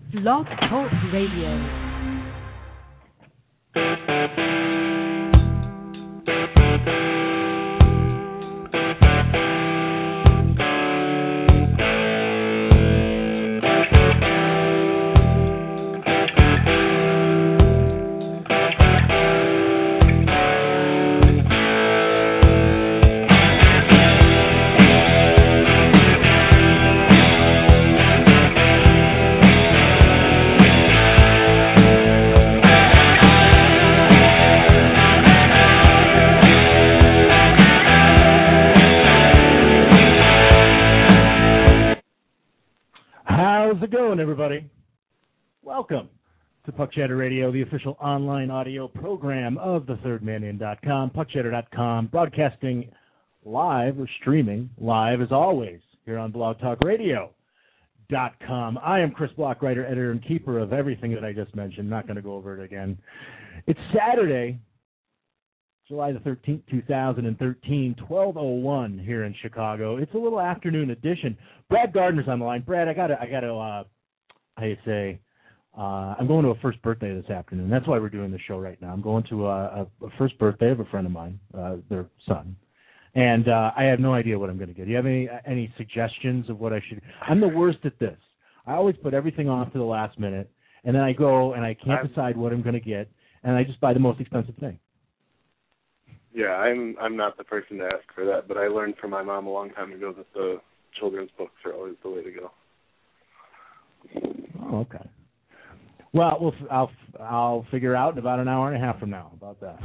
Blog Talk Radio. How's it going, everybody? Welcome to Puck Chatter Radio, the official online audio program of thethirdmanin.com, puckchatter.com, broadcasting live or streaming live as always here on blogtalkradio.com. I am Chris Block, writer, editor, and keeper of everything that I just mentioned. Not going to go over it again. It's Saturday, July the 13th, 2013, 12:01 here in Chicago. It's a little afternoon edition. Brad Gardner's on the line. Brad, I gotta, how you say, I'm going to a first birthday this afternoon. That's why we're doing the show right now. I'm going to a first birthday of a friend of mine, their son, and I have no idea what I'm going to get. Do you have any suggestions of what I should? I'm the worst at this. I always put everything off to the last minute, and then I go and I can't decide what I'm going to get, and I just buy the most expensive thing. Yeah, I'm not the person to ask for that, but I learned from my mom a long time ago that the children's books are always the way to go. Oh, okay. Well, I'll figure out in about an hour and a half from now about that.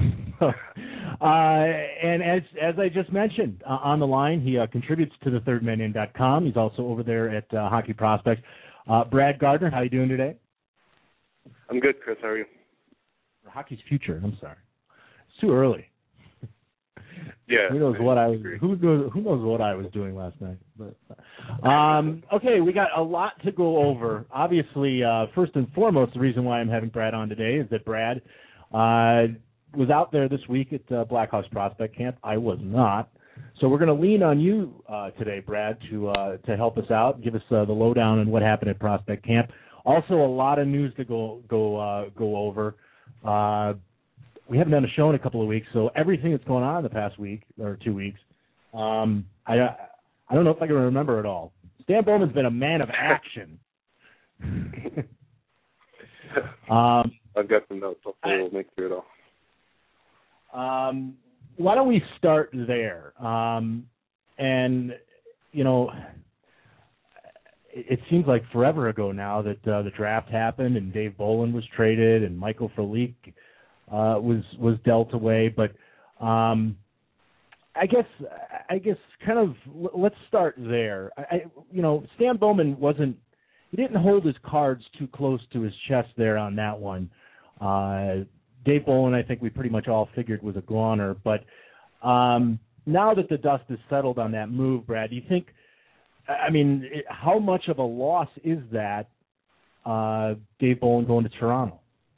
And as I just mentioned, on the line, he contributes to thethirdmanin.com. He's also over there at Hockey Prospects. Brad Gardner, how you doing today? I'm good, Chris. How are you? Hockey's future. I'm sorry. It's too early. Yeah. Who knows what I was? Who knows what I was doing last night? But okay, we got a lot to go over. Obviously, first and foremost, the reason why I'm having Brad on today is that Brad was out there this week at Blackhawks Prospect Camp. I was not, so we're going to lean on you today, Brad, to help us out, give us the lowdown on what happened at Prospect Camp. Also, a lot of news to go over. We haven't done a show in a couple of weeks, so everything that's going on in the past week or 2 weeks, I don't know if I can remember it all. Stan Bowman's been a man of action. I've got some notes. Hopefully we'll make through it all. Why don't we start there? And, you know, it seems like forever ago now that the draft happened and Dave Bolland was traded and Michael Frolik was dealt away, but I guess kind of let's start there. Stan Bowman he didn't hold his cards too close to his chest there on that one. Dave Bolland, I think we pretty much all figured was a goner, but now that the dust is settled on that move, Brad, do you think? How much of a loss is that? Dave Bolland going to Toronto.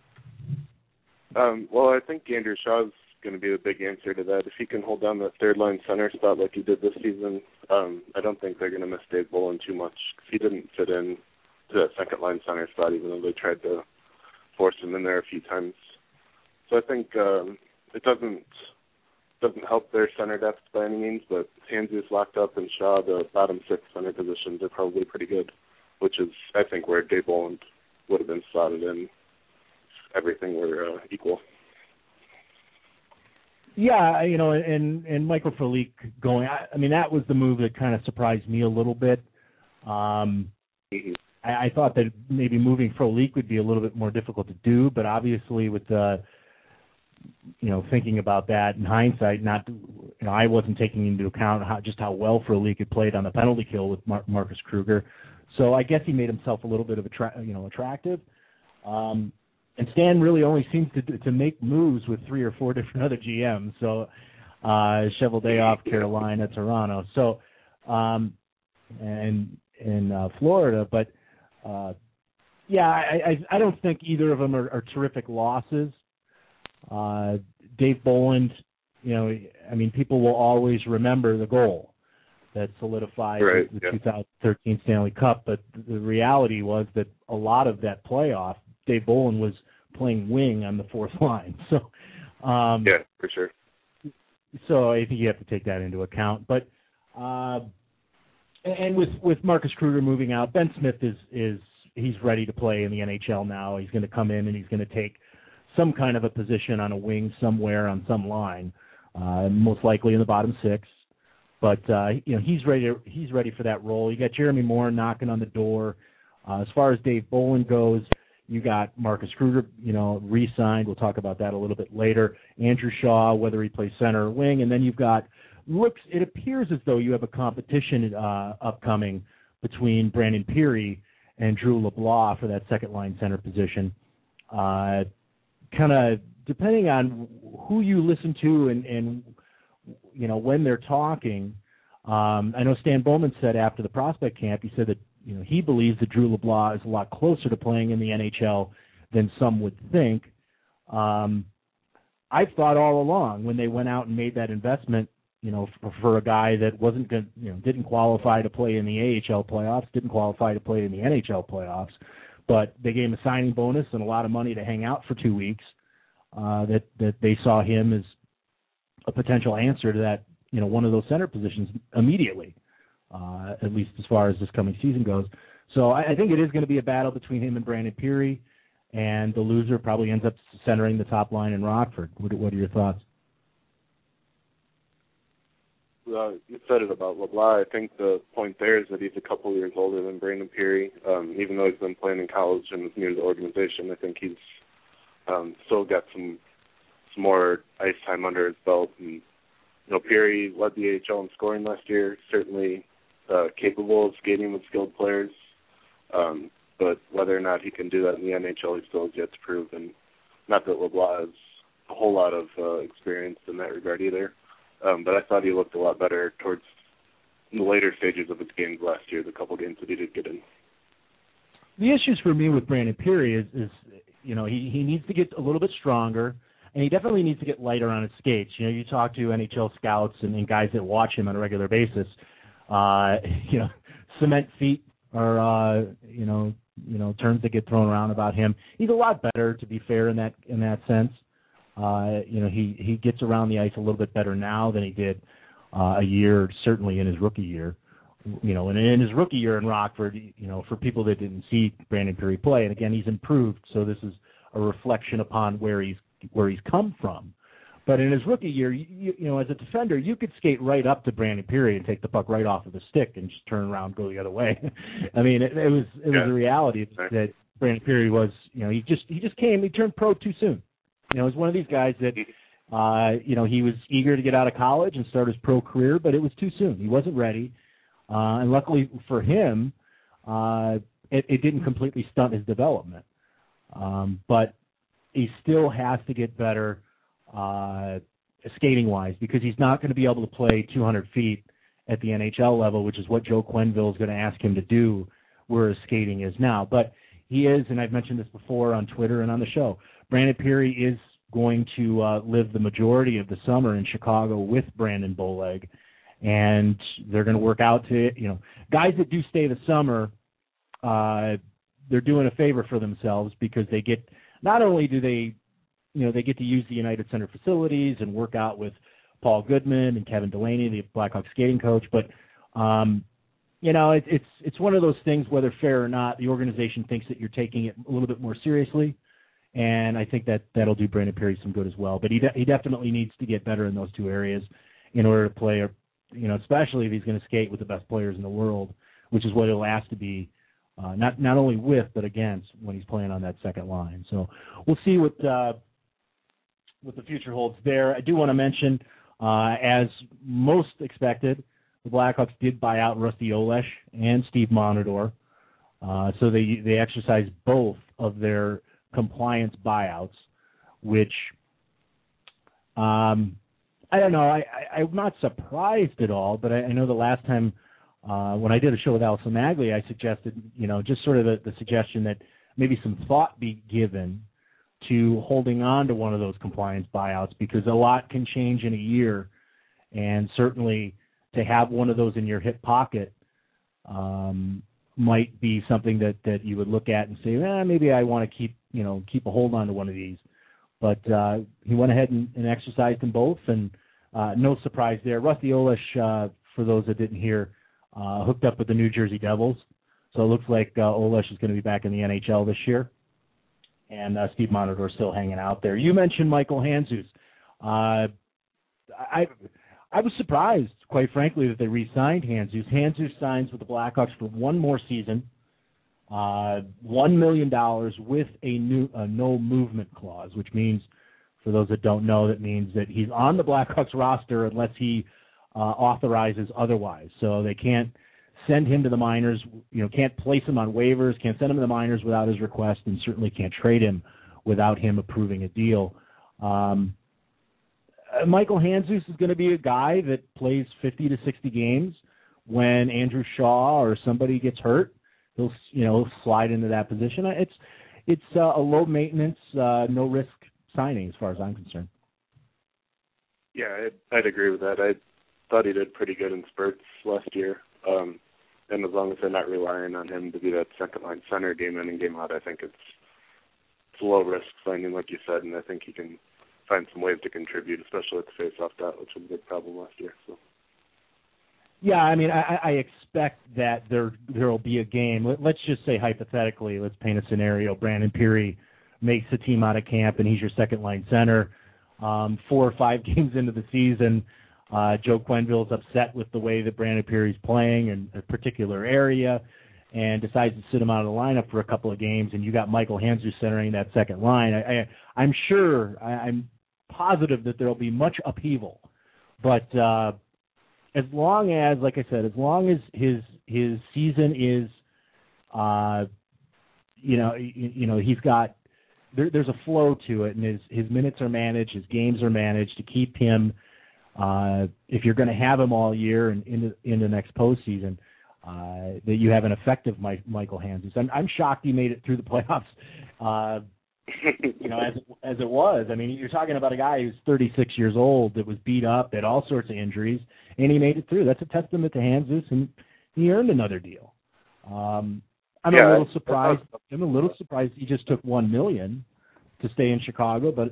Well, I think Andrew Shaw's going to be the big answer to that. If he can hold down that third-line center spot like he did this season, I don't think they're going to miss Dave Bolland too much. He didn't fit in to that second-line center spot, even though they tried to force him in there a few times. So I think it doesn't help their center depth by any means, but Handzus locked up and Shaw, the bottom six center positions, are probably pretty good, which is, I think, where Dave Bolland would have been slotted in. Everything were equal. Yeah, and Michael Frolik going. That was the move that kind of surprised me a little bit. I thought that maybe moving Frolik would be a little bit more difficult to do, but obviously with thinking about that in hindsight, I wasn't taking into account how well Frolik had played on the penalty kill with Marcus Kruger. So I guess he made himself a little bit of attractive. And Stan really only seems to make moves with 3 or 4 different other GMs. So Cheveldayoff, Carolina, Toronto. So and in Florida. But I don't think either of them are terrific losses. Dave Bolland, people will always remember the goal. that solidified the yeah. 2013 Stanley Cup. But the reality was that a lot of that playoff, Dave Bolin was playing wing on the fourth line. So, yeah, for sure. So I think you have to take that into account. But and with Marcus Kruger moving out, Ben Smith he's ready to play in the NHL now. He's going to come in and he's going to take some kind of a position on a wing somewhere on some line, most likely in the bottom six. But he's ready for that role. You got Jeremy Moore knocking on the door. As far as Dave Bolin goes, you got Marcus Kruger, re-signed. We'll talk about that a little bit later. Andrew Shaw, whether he plays center or wing, and then you've got it appears as though you have a competition upcoming between Brandon Peary and Drew LeBlanc for that second line center position. Kind of depending on who you listen to and when they're talking. I know Stan Bowman said after the prospect camp, he said that he believes that Drew LeBlanc is a lot closer to playing in the NHL than some would think. I've thought all along when they went out and made that investment, for a guy that wasn't good, didn't qualify to play in the AHL playoffs, didn't qualify to play in the NHL playoffs, but they gave him a signing bonus and a lot of money to hang out for 2 weeks. That they saw him as a potential answer to that, one of those center positions immediately, at least as far as this coming season goes. So I think it is going to be a battle between him and Brandon Peary, and the loser probably ends up centering the top line in Rockford. What are your thoughts? You said it about LeBlanc. I think the point there is that he's a couple years older than Brandon Peary. Even though he's been playing in college and is new to the organization, I think he's still got some more ice time under his belt. And Peary led the AHL in scoring last year. Certainly capable of skating with skilled players, but whether or not he can do that in the NHL, he still has yet to prove. And not that LeBlanc has a whole lot of experience in that regard either. But I thought he looked a lot better towards the later stages of his games last year, the couple games that he did get in. The issues for me with Brandon Peary is he needs to get a little bit stronger, and he definitely needs to get lighter on his skates. You talk to NHL scouts and guys that watch him on a regular basis. Cement feet are terms that get thrown around about him. He's a lot better, to be fair, in that sense. He gets around the ice a little bit better now than he did a year, certainly in his rookie year. And in his rookie year in Rockford, for people that didn't see Brandon Peary play, and again, he's improved, so this is a reflection upon where he's come from. But in his rookie year, as a defender, you could skate right up to Brandon Peary and take the puck right off of the stick and just turn around and go the other way. I mean, it was a reality that Brandon Peary was, he turned pro too soon. He's one of these guys that, he was eager to get out of college and start his pro career, but it was too soon. He wasn't ready. And luckily for him, it didn't completely stunt his development. But he still has to get better skating-wise, because he's not going to be able to play 200 feet at the NHL level, which is what Joe Quenneville is going to ask him to do where his skating is now. But he is, and I've mentioned this before on Twitter and on the show, Brandon Peary is going to live the majority of the summer in Chicago with Brandon Bowleg, and they're going to work out to, guys that do stay the summer, they're doing a favor for themselves, because they get, not only do they get to use the United Center facilities and work out with Paul Goodman and Kevin Delaney, the Blackhawks skating coach, but it's one of those things, whether fair or not, the organization thinks that you're taking it a little bit more seriously. And I think that'll do Brandon Peary some good as well. But he definitely needs to get better in those two areas in order to play, especially if he's going to skate with the best players in the world, which is what he'll ask to be, not only with, but against when he's playing on that second line. So we'll see what the future holds there. I do want to mention, as most expected, the Blackhawks did buy out Rusty Olesh and Steve Monador. So they exercised both of their compliance buyouts, which I don't know. I'm not surprised at all, but I know the last time when I did a show with Allison Magley, I suggested, just sort of the suggestion that maybe some thought be given to holding on to one of those compliance buyouts, because a lot can change in a year, and certainly to have one of those in your hip pocket might be something that you would look at and say, maybe I want to keep a hold on to one of these. But he went ahead and exercised them both, and no surprise there. Rusty Olesh, for those that didn't hear, hooked up with the New Jersey Devils. So it looks like Olesh is going to be back in the NHL this year. And Steve Monitor still hanging out there. You mentioned Michael Handzus. I was surprised, quite frankly, that they re-signed Handzus. Handzus signs with the Blackhawks for one more season, $1 million with a no movement clause, which means, for those that don't know, that means that he's on the Blackhawks roster unless he authorizes otherwise. So they can't send him to the minors, can't place him on waivers, can't send him to the minors without his request, and certainly can't trade him without him approving a deal. Michael Handzus is going to be a guy that plays 50 to 60 games. When Andrew Shaw or somebody gets hurt, he'll slide into that position. It's a low maintenance, no risk signing as far as I'm concerned. Yeah, I'd agree with that. I thought he did pretty good in spurts last year. And as long as they're not relying on him to be that second-line center game in and game out, I think it's low-risk signing, like you said, and I think he can find some ways to contribute, especially with the face-off dot, which was a big problem last year. So. Yeah, I mean, I expect that there will be a game. Let's just say hypothetically, let's paint a scenario. Brandon Peary makes the team out of camp, and he's your second-line center. 4 or 5 games into the season, Joe Quenneville's upset with the way that Brandon Peary's playing in a particular area and decides to sit him out of the lineup for a couple of games, and you got Michael Handzus centering that second line. I'm positive that there will be much upheaval. But as long as, like I said, as long as his season is, he's got, there's a flow to it, and his minutes are managed, his games are managed to keep him, if you're going to have him all year and in the next postseason, that you have an effective Michael Handzus. I'm shocked he made it through the playoffs, as it was. I mean, you're talking about a guy who's 36 years old that was beat up, had all sorts of injuries, and he made it through. That's a testament to Handzus, and he earned another deal. I'm a little surprised. I'm a little surprised he just took $1 million to stay in Chicago, but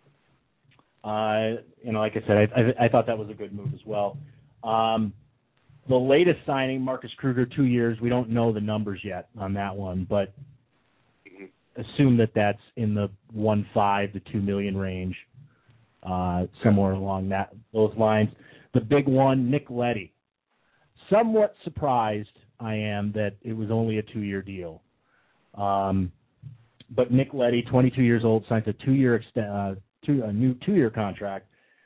like I said, I thought that was a good move as well. The latest signing, Marcus Kruger, 2 years. We don't know the numbers yet on that one, but assume that that's in the 1.5 to 2 million range, somewhere along those lines. The big one, Nick Leddy. Somewhat surprised I am that it was only a 2-year deal. But Nick Leddy, 22 years old, signs a new 2-year contract.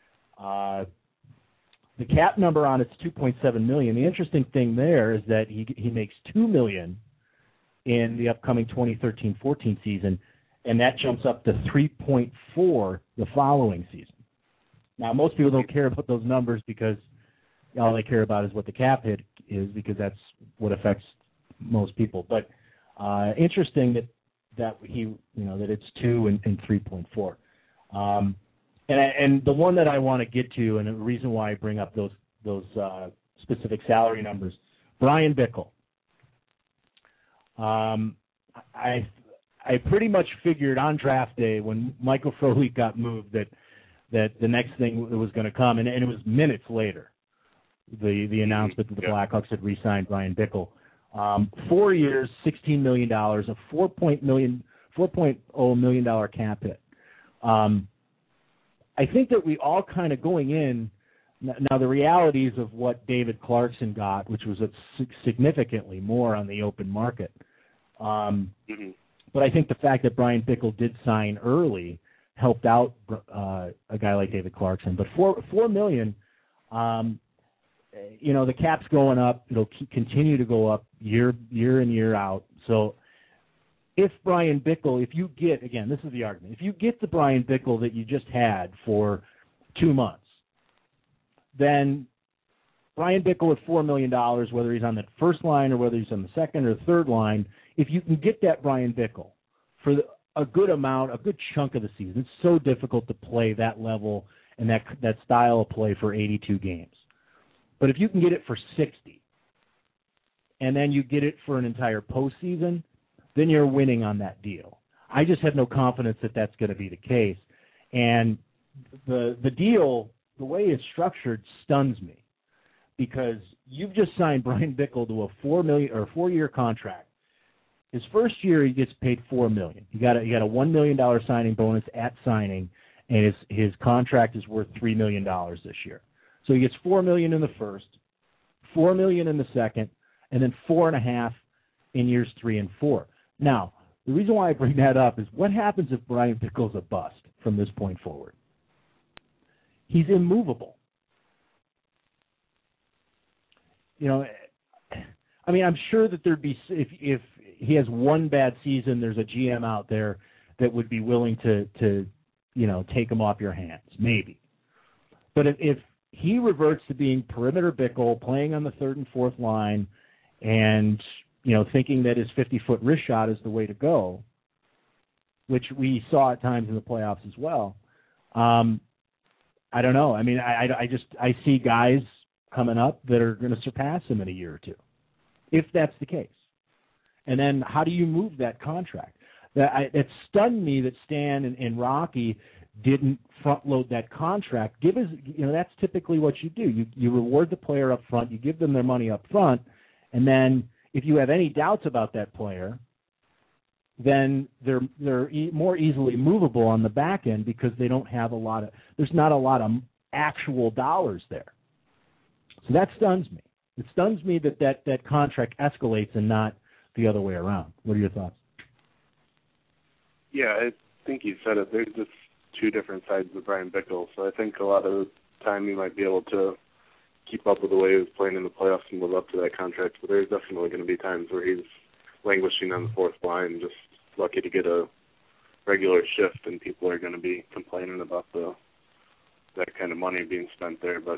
The cap number on it's $2.7 million. The interesting thing there is that he makes $2 million in the upcoming 2013-14 season, and that jumps up to 3.4 the following season. Now, most people don't care about those numbers because all they care about is what the cap hit is, because that's what affects most people. But interesting that it's 2 and 3.4. And the one that I want to get to, and the reason why I bring up those specific salary numbers, Brian Bickle. I pretty much figured on draft day when Michael Frolik got moved that the next thing that was going to come, and it was minutes later, the announcement that the Blackhawks had re-signed Brian Bickle. 4 years, $16 million, a $4.0 million cap hit. I think that we all kind of going in, now the realities of what David Clarkson got, which was significantly more on the open market. But I think the fact that Brian Bickle did sign early helped out a guy like David Clarkson. But $4 million, the cap's going up. It'll continue to go up year in, year out. So if Brian Bickle, this is the argument, if you get the Brian Bickle that you just had for 2 months, then Brian Bickle at $4 million, whether he's on the first line or whether he's on the second or third line, if you can get that Brian Bickle for a good chunk of the season, it's so difficult to play that level and that style of play for 82 games. But if you can get it for 60, and then you get it for an entire postseason, then you're winning on that deal. I just have no confidence that that's going to be the case. And the deal, the way it's structured, stuns me, because you've just signed Brian Bickle to a $4-year contract. His first year, he gets paid $4 million. He got a $1 million signing bonus at signing, and his contract is worth $3 million this year. So he gets $4 million in the first, $4 million in the second, and then $4.5 million in years 3 and 4. Now, the reason why I bring that up is what happens if Brian Bickle's a bust from this point forward? He's immovable. You know, I mean, I'm sure that there'd be, if he has one bad season, there's a GM out there that would be willing to take him off your hands, maybe. But if he reverts to being perimeter Bickle, playing on the third and fourth line, and thinking that his 50-foot wrist shot is the way to go, which we saw at times in the playoffs as well. I don't know. I mean, I see guys coming up that are going to surpass him in a year or two, if that's the case. And then how do you move that contract? It stunned me that Stan and Rocky didn't front load that contract. That's typically what you do. You reward the player up front, you give them their money up front, and then if you have any doubts about that player, then they're more easily movable on the back end because they don't have there's not a lot of actual dollars there. So that stuns me. It stuns me that contract escalates and not the other way around. What are your thoughts? Yeah, I think you said it. There's just two different sides of Brian Bickle, so I think a lot of the time he might be able to keep up with the way he was playing in the playoffs and live up to that contract, but there's definitely going to be times where he's languishing on the fourth line, just lucky to get a regular shift, and people are going to be complaining about that kind of money being spent there. But,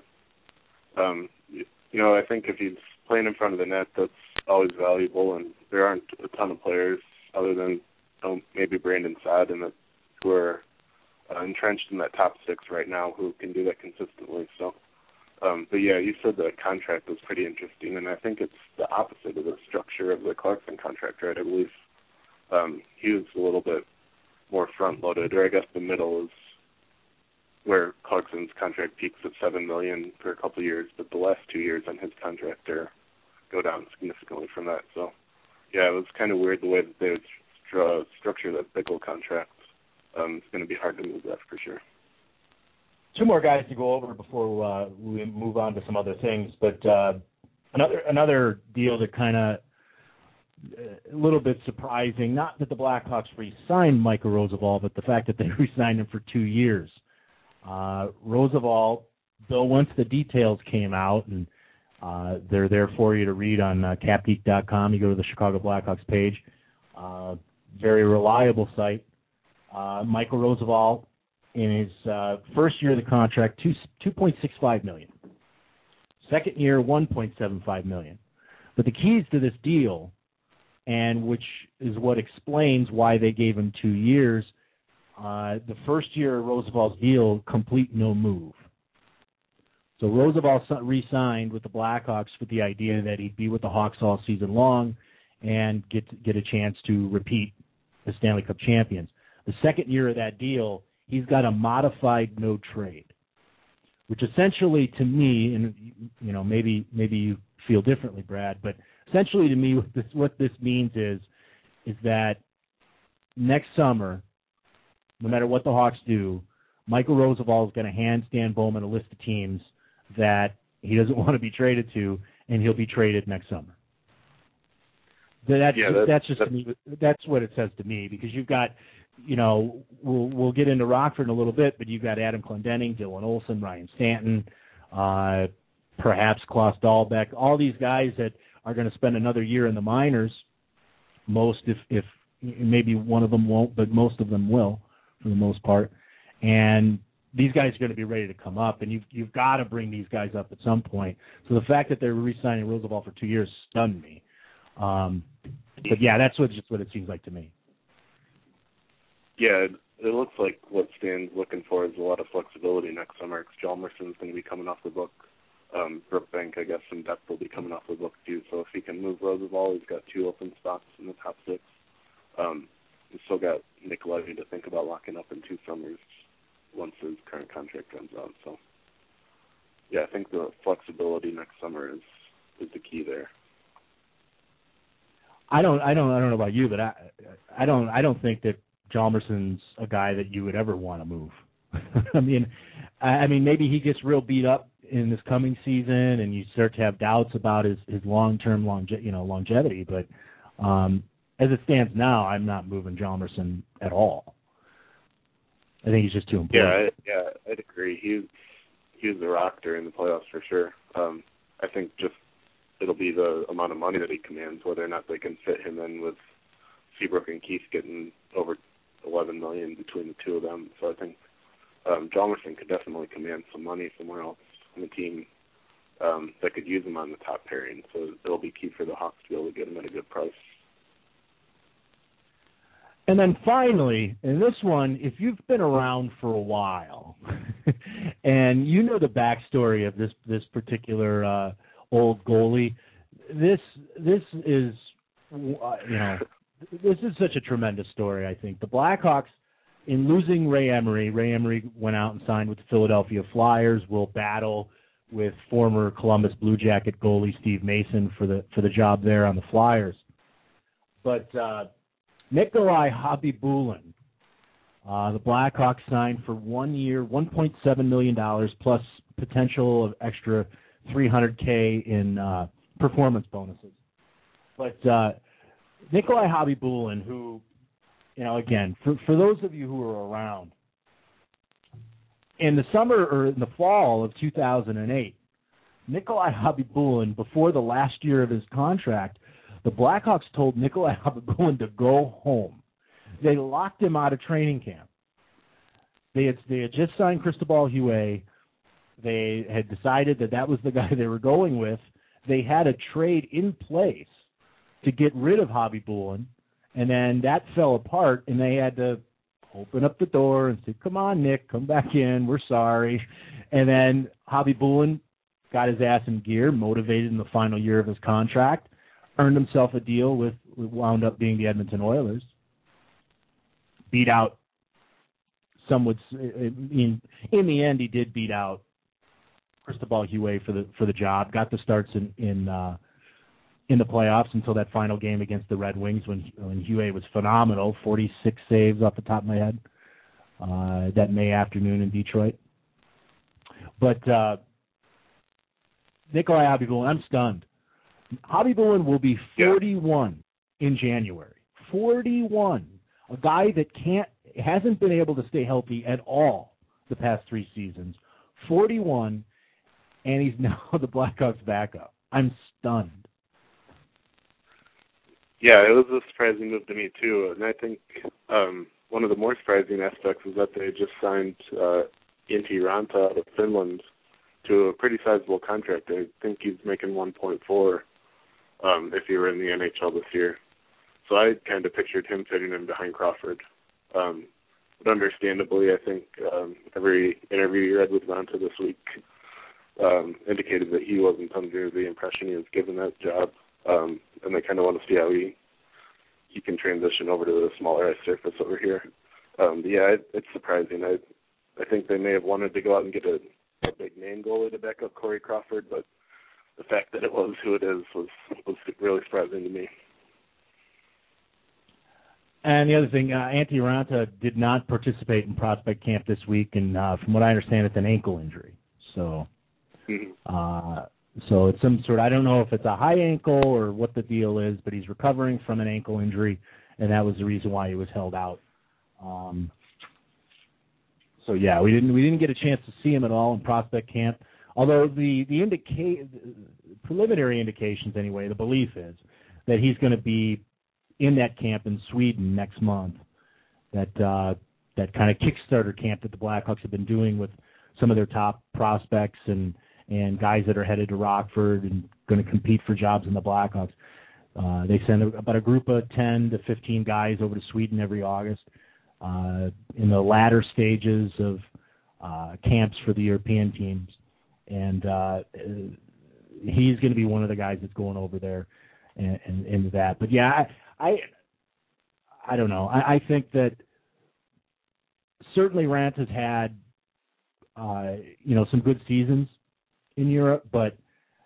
I think if he's playing in front of the net, that's always valuable, and there aren't a ton of players other than maybe Brandon Saad who are entrenched in that top six right now who can do that consistently. So, but yeah, you said the contract was pretty interesting, and I think it's the opposite of the structure of the Clarkson contract, right? I believe he was a little bit more front-loaded, or I guess the middle is where Clarkson's contract peaks at $7 million for a couple of years, but the last 2 years on his contract go down significantly from that. So, yeah, it was kind of weird the way that they would structure that Bickle contract. It's going to be hard to move that for sure. Two more guys to go over before we move on to some other things, but another deal that kind of a little bit surprising, not that the Blackhawks re-signed Michael Rozsival, but the fact that they re-signed him for 2 years. Rozsival, though, once the details came out, and they're there for you to read on capgeek.com, you go to the Chicago Blackhawks page, very reliable site. Michael Rozsival, in his first year of the contract, $2.65 million. Second year, $1.75 million. But the keys to this deal, and which is what explains why they gave him 2 years, the first year of Rozsival's deal, complete no move. So Rozsival re-signed with the Blackhawks with the idea that he'd be with the Hawks all season long and get a chance to repeat the Stanley Cup champions. The second year of that deal, he's got a modified no trade, which essentially to me, and maybe you feel differently, Brad, but essentially to me what this means is that next summer, no matter what the Hawks do, Michael Rozsival is going to hand Stan Bowman a list of teams that he doesn't want to be traded to, and he'll be traded next summer. That's what it says to me, because you've got, we'll get into Rockford in a little bit, but you've got Adam Clendening, Dylan Olsen, Ryan Stanton, perhaps Klaus Dahlbeck, all these guys that are going to spend another year in the minors. Most, if maybe one of them won't, but most of them will, for the most part. And these guys are going to be ready to come up, and you've got to bring these guys up at some point. So the fact that they're re-signing Rozsival for 2 years stunned me. But yeah, that's just what it seems like to me. Yeah, it looks like what Stan's looking for is a lot of flexibility next summer, because Hjalmarsson's going to be coming off the book Brookbank, I guess, some depth will be coming off the book too. So if he can move Roosevelt, he's got 2 open spots in the top 6. He's still got Nick Levy to think about locking up in 2 summers once his current contract runs out. So, yeah, I think the flexibility next summer is the key there. I don't know about you, but I don't think that Hjalmarsson's a guy that you would ever want to move. I mean, maybe he gets real beat up in this coming season, and you start to have doubts about his long-term longevity. But as it stands now, I'm not moving Hjalmarsson at all. I think he's just too important. Yeah, I'd agree. He was a rock during the playoffs for sure. I think just it'll be the amount of money that he commands, whether or not they can fit him in with Seabrook and Keith getting over $11 million between the 2 of them. So I think Hjalmarsson could definitely command some money somewhere else on the team that could use him on the top pairing. So it'll be key for the Hawks to be able to get him at a good price. And then finally, in this one, if you've been around for a while and you know the backstory of this particular old goalie, this is this is such a tremendous story. I think the Blackhawks, in losing Ray Emery went out and signed with the Philadelphia Flyers. Will battle with former Columbus Blue Jacket goalie Steve Mason for the job there on the Flyers. But Nikolai Khabibulin, the Blackhawks signed for 1 year, $1.7 million plus potential of extra $300K in performance bonuses. But Nikolai Khabibulin, who, again, for those of you who are around, in the summer or in the fall of 2008, Nikolai Khabibulin, before the last year of his contract, the Blackhawks told Nikolai Khabibulin to go home. They locked him out of training camp. They had just signed Cristobal Huet. They had decided that was the guy they were going with. They had a trade in place to get rid of Khabibulin, and then that fell apart, and they had to open up the door and say, "Come on, Nick, come back in. We're sorry." And then Khabibulin got his ass in gear, motivated in the final year of his contract, earned himself a deal with wound up being the Edmonton Oilers. Beat out some would in the end he did beat out Cristobal Huet for the job. Got the starts in the playoffs until that final game against the Red Wings when Huet was phenomenal, 46 saves off the top of my head that May afternoon in Detroit. But Nikolai Khabibulin, I'm stunned. Khabibulin will be 41 in January. 41. A guy that hasn't been able to stay healthy at all the past 3 seasons. 41, and he's now the Blackhawks backup. I'm stunned. Yeah, it was a surprising move to me too, and I think one of the more surprising aspects is that they just signed Antti Raanta out of Finland to a pretty sizable contract. I think he's making 1.4 if he were in the NHL this year. So I kind of pictured him fitting in behind Crawford. But understandably, I think every interview you read with Raanta this week indicated that he wasn't under the impression he was given that job. And they kind of want to see how he can transition over to the smaller ice surface over here. But yeah, it's surprising. I think they may have wanted to go out and get a big name goalie to back up Corey Crawford, but the fact that it was who it is was really surprising to me. And the other thing, Antti Raanta did not participate in prospect camp this week, and from what I understand, it's an ankle injury. So, so it's some sort. I don't know if it's a high ankle or what the deal is, but he's recovering from an ankle injury, and that was the reason why he was held out. So yeah, we didn't get a chance to see him at all in prospect camp. Although the preliminary indications, anyway, the belief is that he's going to be in that camp in Sweden next month. That kind of Kickstarter camp that the Blackhawks have been doing with some of their top prospects and guys that are headed to Rockford and going to compete for jobs in the Blackhawks. They send about a group of 10 to 15 guys over to Sweden every August in the latter stages of camps for the European teams. and he's going to be one of the guys that's going over there and into that. But yeah, I don't know. I think that certainly Rant has had some good seasons in Europe, but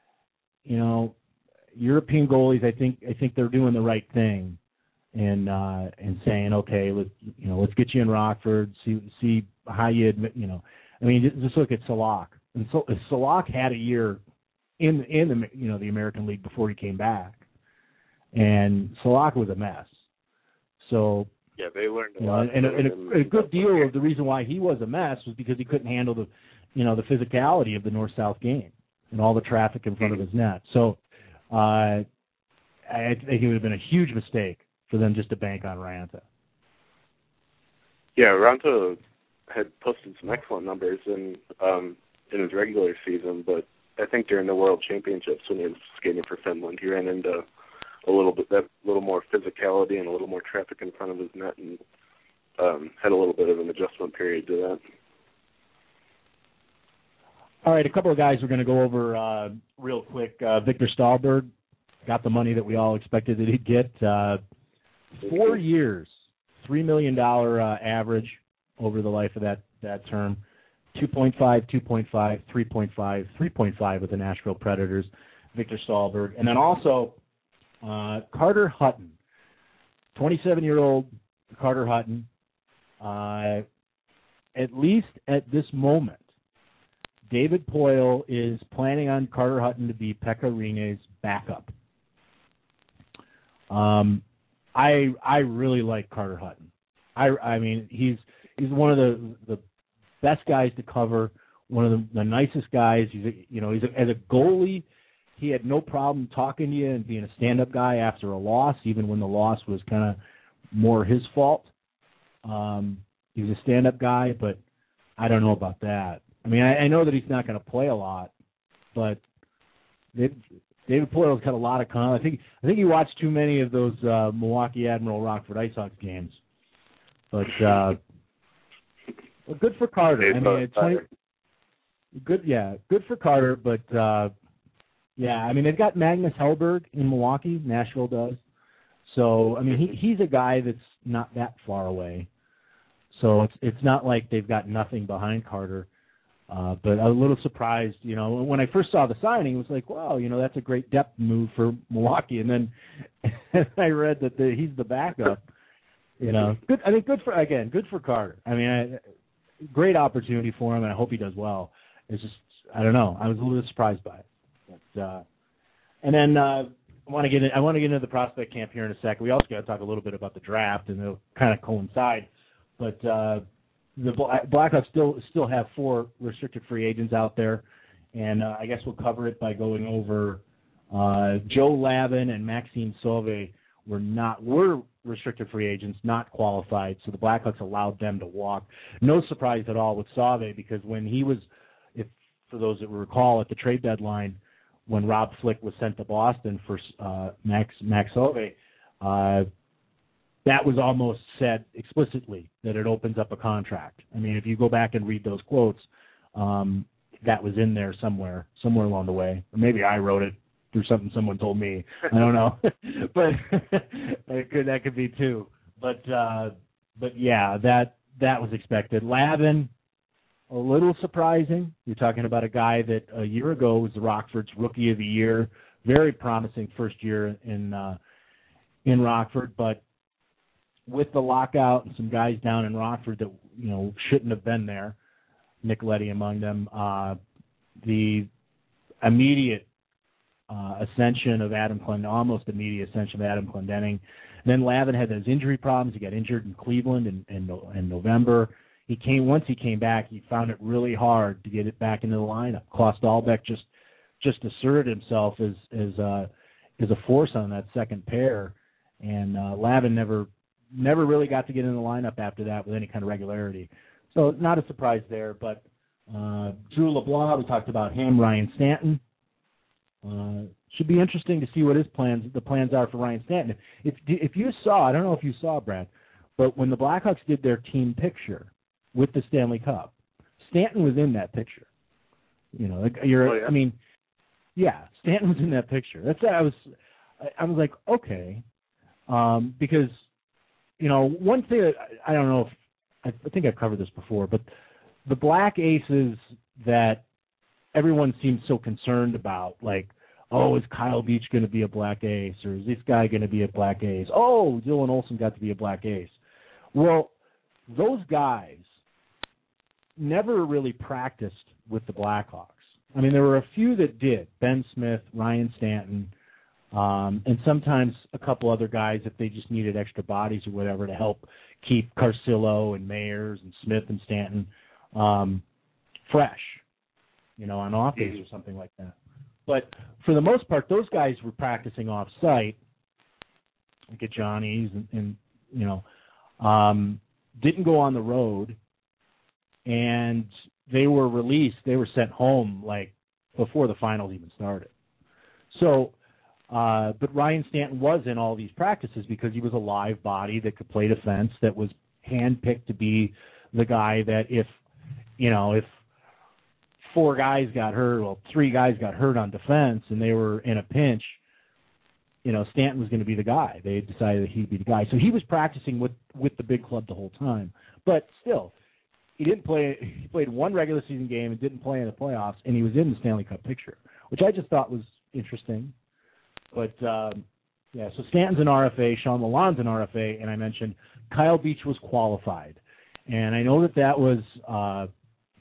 European goalies, I think they're doing the right thing and saying, okay, let's get you in Rockford, see how you admit, I mean, just look at Salak. And so Salak had a year in the American League before he came back, and Salak was a mess. So yeah, they learned a lot. And a good deal of the reason why he was a mess was because he couldn't handle the physicality of the north-south game and all the traffic in front of his net. So I think it would have been a huge mistake for them just to bank on Raanta. Yeah, Raanta had posted some excellent numbers in his regular season, but I think during the World Championships when he was skating for Finland, he ran into a little more physicality and a little more traffic in front of his net, and had a little bit of an adjustment period to that. All right, a couple of guys we're going to go over real quick. Victor Stahlberg got the money that we all expected that he'd get. 4 years, $3 million average over the life of that term. 2.5, 2.5, 3.5, 3.5 with the Nashville Predators, Victor Stahlberg. And then also Carter Hutton, 27-year-old Carter Hutton. At least at this moment, David Poile is planning on Carter Hutton to be Pekka Rinne's backup. I really like Carter Hutton. I mean, he's one of the best guys to cover, one of the nicest guys. As a goalie, he had no problem talking to you and being a stand-up guy after a loss, even when the loss was kind of more his fault. He was a stand-up guy, but I don't know about that. I mean, I know that he's not going to play a lot, but David Poile's got a lot of I think he watched too many of those Milwaukee Admiral Rockford Ice Hawks games. But well, good for Carter. I mean, good for Carter. But I mean, they've got Magnus Hellberg in Milwaukee. Nashville does. So I mean, he's a guy that's not that far away. So it's not like they've got nothing behind Carter. But a little surprised, when I first saw the signing, it was like, wow, that's a great depth move for Milwaukee. And then I read that he's the backup. Good. I mean, good for Carter. I mean, great opportunity for him, and I hope he does well. It's just, I don't know. I was a little surprised by it. But, and then I want to get into the prospect camp here in a second. We also got to talk a little bit about the draft, and they'll kind of coincide. But the Blackhawks still have 4 restricted free agents out there, and I guess we'll cover it by going over Joe Lavin and Maxime Sauve were restricted free agents, not qualified, so the Blackhawks allowed them to walk. No surprise at all with Sauve, because when he was, for those that recall, at the trade deadline, when Rob Flick was sent to Boston for Max Sauve, that was almost said explicitly that it opens up a contract. I mean, if you go back and read those quotes, that was in there somewhere along the way. Or maybe I wrote it through something someone told me. I don't know, but that could be too. But yeah, that was expected. Lavin, a little surprising. You're talking about a guy that a year ago was the Rockford's Rookie of the Year, very promising first year in Rockford, but with the lockout and some guys down in Rockford that shouldn't have been there, Nick Leddy among them, the immediate ascension of almost immediate ascension of Adam Clendening. Then Lavin had those injury problems. He got injured in Cleveland in November. Once he came back, he found it really hard to get it back into the lineup. Klaus Dahlbeck just asserted himself as a force on that second pair, and Lavin never really got to get in the lineup after that with any kind of regularity. So not a surprise there. But Drew LeBlanc, we talked about him. Ryan Stanton. Should be interesting to see what the plans are for Ryan Stanton. If you saw, I don't know if you saw, Brad, but when the Blackhawks did their team picture with the Stanley Cup, Stanton was in that picture. You know, like you're. Oh, yeah. I mean, yeah, Stanton was in that picture. That's I was like, okay, because you know, one thing that I don't know if I think I've covered this before, but the black aces that everyone seems so concerned about, like, oh, is Kyle Beach going to be a black ace, or is this guy going to be a black ace? Oh, Dylan Olsen got to be a black ace. Well, those guys never really practiced with the Blackhawks. I mean, there were a few that did, Ben Smith, Ryan Stanton, and sometimes a couple other guys if they just needed extra bodies or whatever to help keep Carcillo and Mayers and Smith and Stanton fresh, you know, on off days or something like that. But for the most part, those guys were practicing off-site, like at Johnny's, and you know, didn't go on the road, and they were released. They were sent home like before the finals even started. So, but Ryan Stanton was in all these practices because he was a live body that could play defense, that was handpicked to be the guy that if 4 guys got hurt, well, 3 guys got hurt on defense, and they were in a pinch, you know, Stanton was going to be the guy. They decided that he'd be the guy. So he was practicing with the big club the whole time. But still, he didn't play. He played 1 regular season game and didn't play in the playoffs, and he was in the Stanley Cup picture, which I just thought was interesting. But, yeah, so Stanton's an RFA, Sean Lalonde's an RFA, and I mentioned Kyle Beach was qualified. And I know that was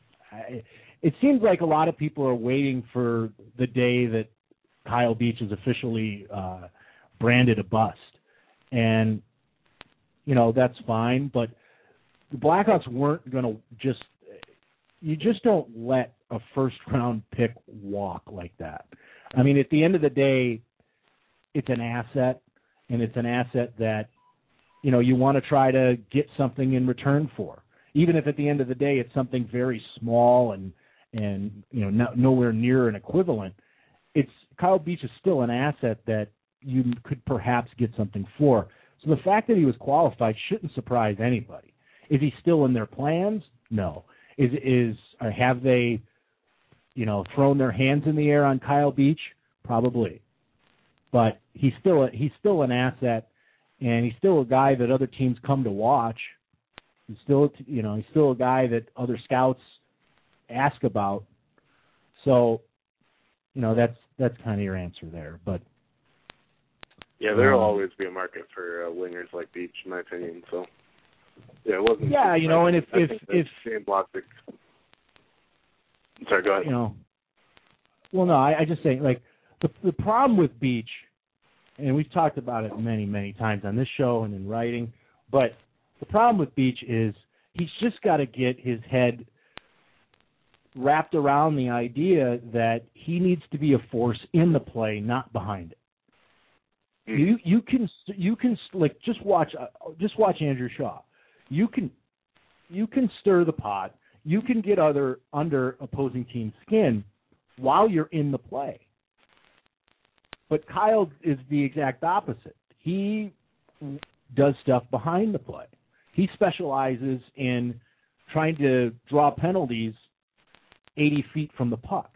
it seems like a lot of people are waiting for the day that Kyle Beach is officially branded a bust. And, you know, that's fine, but the Blackhawks weren't going to you just don't let a first-round pick walk like that. I mean, at the end of the day, it's an asset, and it's an asset that, you know, you want to try to get something in return for. Even if at the end of the day it's something very small and you know, nowhere near an equivalent, Kyle Beach is still an asset that you could perhaps get something for. So the fact that he was qualified shouldn't surprise anybody. Is he still in their plans? No. Have they, you know, thrown their hands in the air on Kyle Beach? Probably. But he's still an asset, and he's still a guy that other teams come to watch. He's still a guy that other scouts ask about. So, you know, that's kind of your answer there. But yeah, there will always be a market for wingers like Beach, in my opinion. So, yeah, it wasn't. Yeah, you know, and if same logic. Sorry, go ahead. You know, well, no, I just say, like, the problem with Beach, and we've talked about it many, many times on this show and in writing, but the problem with Beach is he's just got to get his head wrapped around the idea that he needs to be a force in the play, not behind it. You can like just watch Andrew Shaw. You can stir the pot. You can get under opposing team's skin while you're in the play. But Kyle is the exact opposite. He does stuff behind the play. He specializes in trying to draw penalties 80 feet from the puck.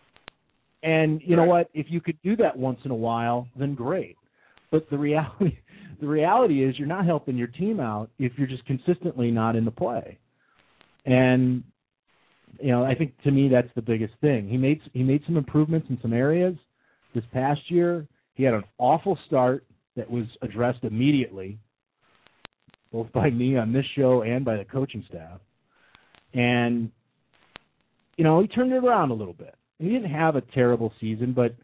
And you know what? If you could do that once in a while, then great. But the reality is you're not helping your team out if you're just consistently not in the play. And, you know, I think to me that's the biggest thing. He made some improvements in some areas this past year. He had an awful start that was addressed immediately, both by me on this show and by the coaching staff. And, you know, he turned it around a little bit. He didn't have a terrible season, but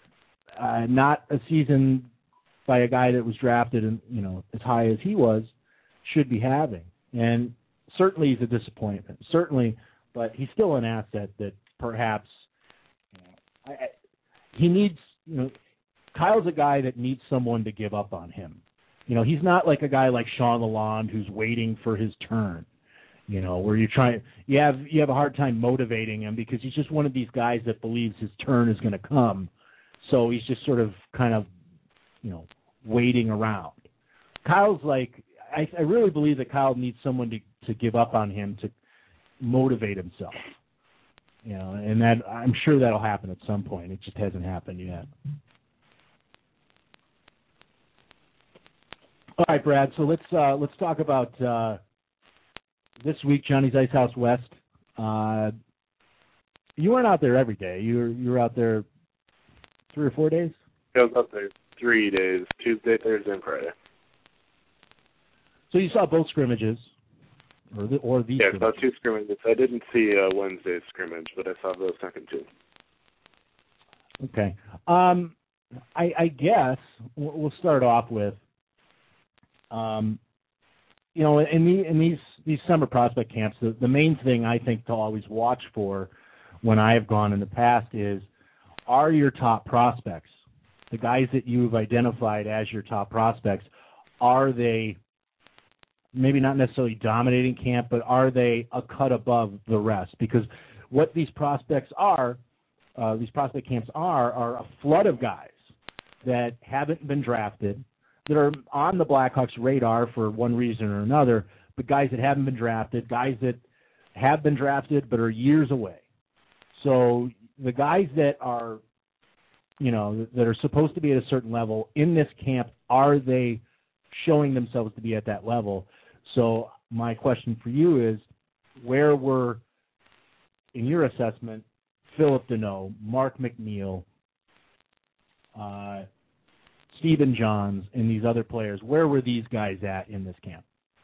not a season by a guy that was drafted and, you know, as high as he was should be having. And certainly he's a disappointment. Certainly, but he's still an asset that perhaps he needs, you know, Kyle's a guy that needs someone to give up on him. You know, he's not like a guy like Sean Lalonde who's waiting for his turn, you know, where you have a hard time motivating him because he's just one of these guys that believes his turn is going to come. So he's just sort of kind of, you know, waiting around. Kyle's like, I really believe that Kyle needs someone to give up on him to motivate himself. and that I'm sure that'll happen at some point. It just hasn't happened yet. All right, Brad. So let's talk about this week, Johnny's Ice House West. You weren't out there every day. You were out there 3 or 4 days. I was out there 3 days: Tuesday, Thursday, and Friday. So you saw both scrimmages, or the yeah, I saw 2 scrimmages. I didn't see Wednesday's scrimmage, but I saw the second 2. Okay. I guess we'll start off with, in these summer prospect camps, the main thing I think to always watch for when I have gone in the past is, are your top prospects, the guys that you've identified as your top prospects, are they maybe not necessarily dominating camp, but are they a cut above the rest? Because what these prospects are, these prospect camps are a flood of guys that haven't been drafted, that are on the Blackhawks radar for one reason or another, but guys that haven't been drafted, guys that have been drafted but are years away. So the guys that are, that are supposed to be at a certain level in this camp, are they showing themselves to be at that level? So my question for you is, where were, in your assessment, Phillip Danault, Mark McNeil, Stephen Johns, and these other players, where were these guys at in this camp?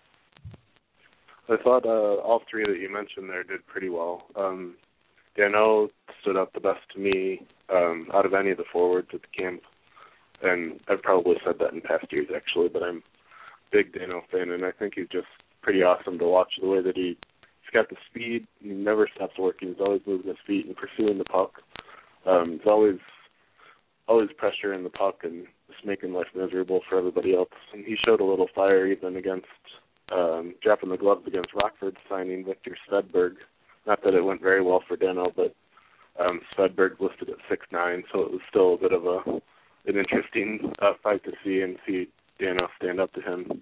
I thought all 3 that you mentioned there did pretty well. Danault stood up the best to me out of any of the forwards at the camp, and I've probably said that in past years actually, but I'm a big Danault fan, and I think he's just pretty awesome to watch the way that he's got the speed. He never stops working. He's always moving his feet and pursuing the puck. He's always pressuring the puck and just making life miserable for everybody else. And he showed a little fire even against dropping the gloves against Rockford, signing Victor Svedberg. Not that it went very well for Danault, but Svedberg listed at 6'9", so it was still a bit of an interesting fight to see, and see Danault stand up to him.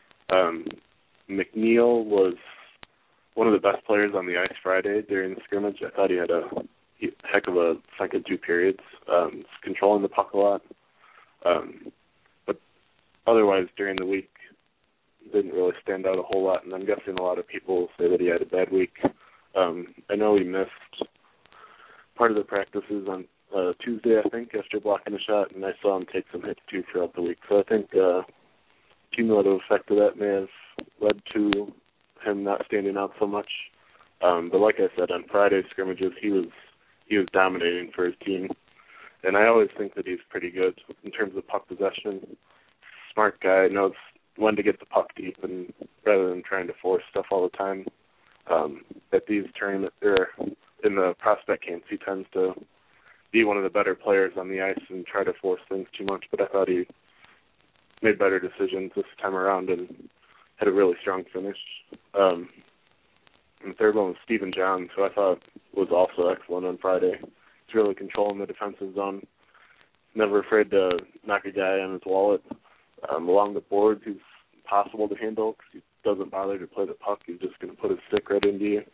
McNeil was one of the best players on the ice Friday during the scrimmage. I thought he had a heck of a second 2 periods, controlling the puck a lot. But otherwise, during the week, didn't really stand out a whole lot, and I'm guessing a lot of people say that he had a bad week. I know he missed part of the practices on Tuesday, I think, after blocking a shot, and I saw him take some hits too throughout the week. So I think cumulative effect of that may have led to him not standing out so much. But like I said, on Friday's scrimmages, he was dominating for his team, and I always think that he's pretty good in terms of puck possession. Smart guy, knows when to get the puck deep, and rather than trying to force stuff all the time. At these tournaments, or in the prospect camps, he tends to be one of the better players on the ice and try to force things too much. But I thought he made better decisions this time around and had a really strong finish. And the third one was Stephen Johns, who I thought was also excellent on Friday. He's really controlling the defensive zone. Never afraid to knock a guy on his wallet. Along the boards, he's possible to handle because he doesn't bother to play the puck. He's just going to put his stick right into you.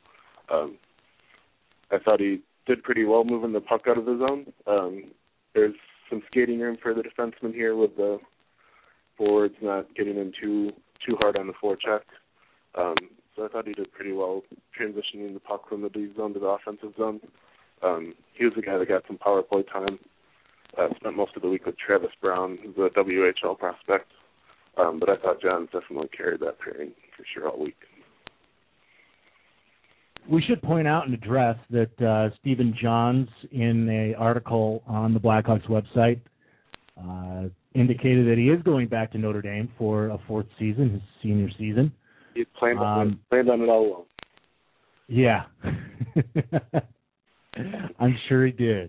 I thought he did pretty well moving the puck out of the zone. There's some skating room for the defenseman here with the forwards not getting in too hard on the forecheck. So I thought he did pretty well transitioning the puck from the D zone to the offensive zone. He was the guy that got some power play time. Spent most of the week with Travis Brown, who's a WHL prospect. But I thought Johns definitely carried that pairing for sure all week. We should point out and address that Stephen Johns, in an article on the Blackhawks website, indicated that he is going back to Notre Dame for a 4th season, his senior season. He planned on it all along. Yeah. I'm sure he did.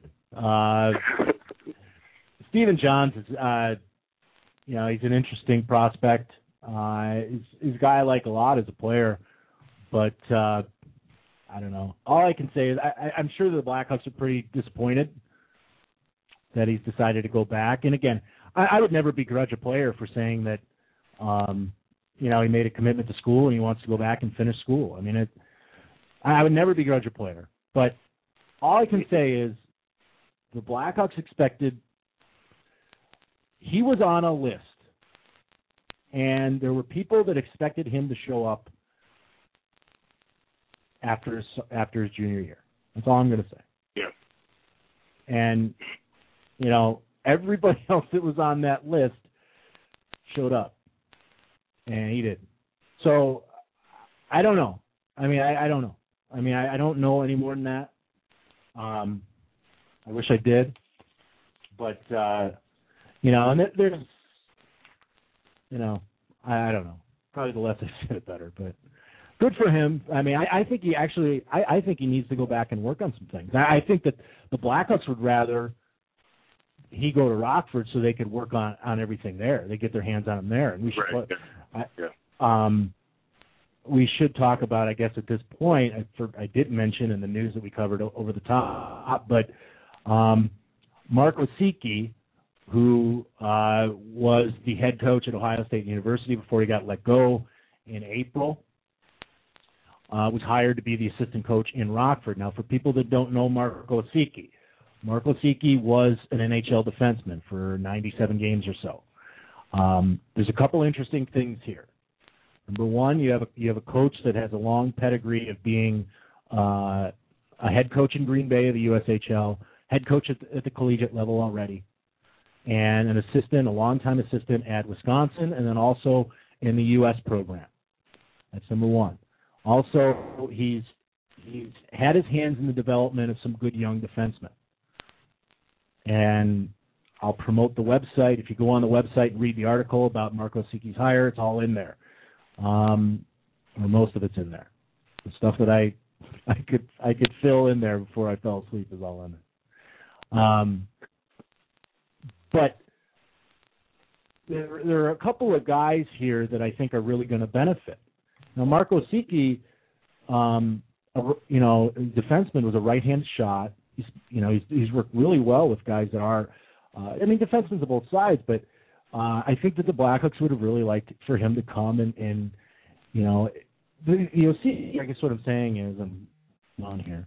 Stephen Johns is, he's an interesting prospect. He's a guy I like a lot as a player, but I don't know. All I can say is I'm sure the Blackhawks are pretty disappointed that he's decided to go back. And again, I would never begrudge a player for saying that, he made a commitment to school and he wants to go back and finish school. I mean, I would never begrudge a player, but all I can say is the Blackhawks expected he was on a list, and there were people that expected him to show up after his junior year. That's all I'm going to say. Yeah. And, everybody else that was on that list showed up, and he didn't. So, I don't know. I don't know. I don't know any more than that. I wish I did. But, and there's, I don't know. Probably the less I said it better, but good for him. I think he needs to go back and work on some things. I think that the Blackhawks would rather he go to Rockford so they could work on everything there. They get their hands on him there, and we should. We should talk about, I guess, at this point. I did mention in the news that we covered over the top, but Mark Osiecki, who was the head coach at Ohio State University before he got let go in April, was hired to be the assistant coach in Rockford. Now, for people that don't know Mark Osiecki was an NHL defenseman for 97 games or so. There's a couple interesting things here. Number one, you have a coach that has a long pedigree of being a head coach in Green Bay of the USHL, head coach at the collegiate level already, and a longtime assistant at Wisconsin, and then also in the U.S. program. That's number one. Also, he's had his hands in the development of some good young defensemen. And I'll promote the website. If you go on the website and read the article about Mark Osiecki's hire, it's all in there. Or most of it's in there. The stuff that I could fill in there before I fell asleep is all in there. But there are a couple of guys here that I think are really going to benefit. Now, Mark Osiecki, defenseman, was a right-handed shot. He's worked really well with guys that are, defensemen of both sides, but I think that the Blackhawks would have really liked for him to come and see, I guess what I'm saying is, I'm on here,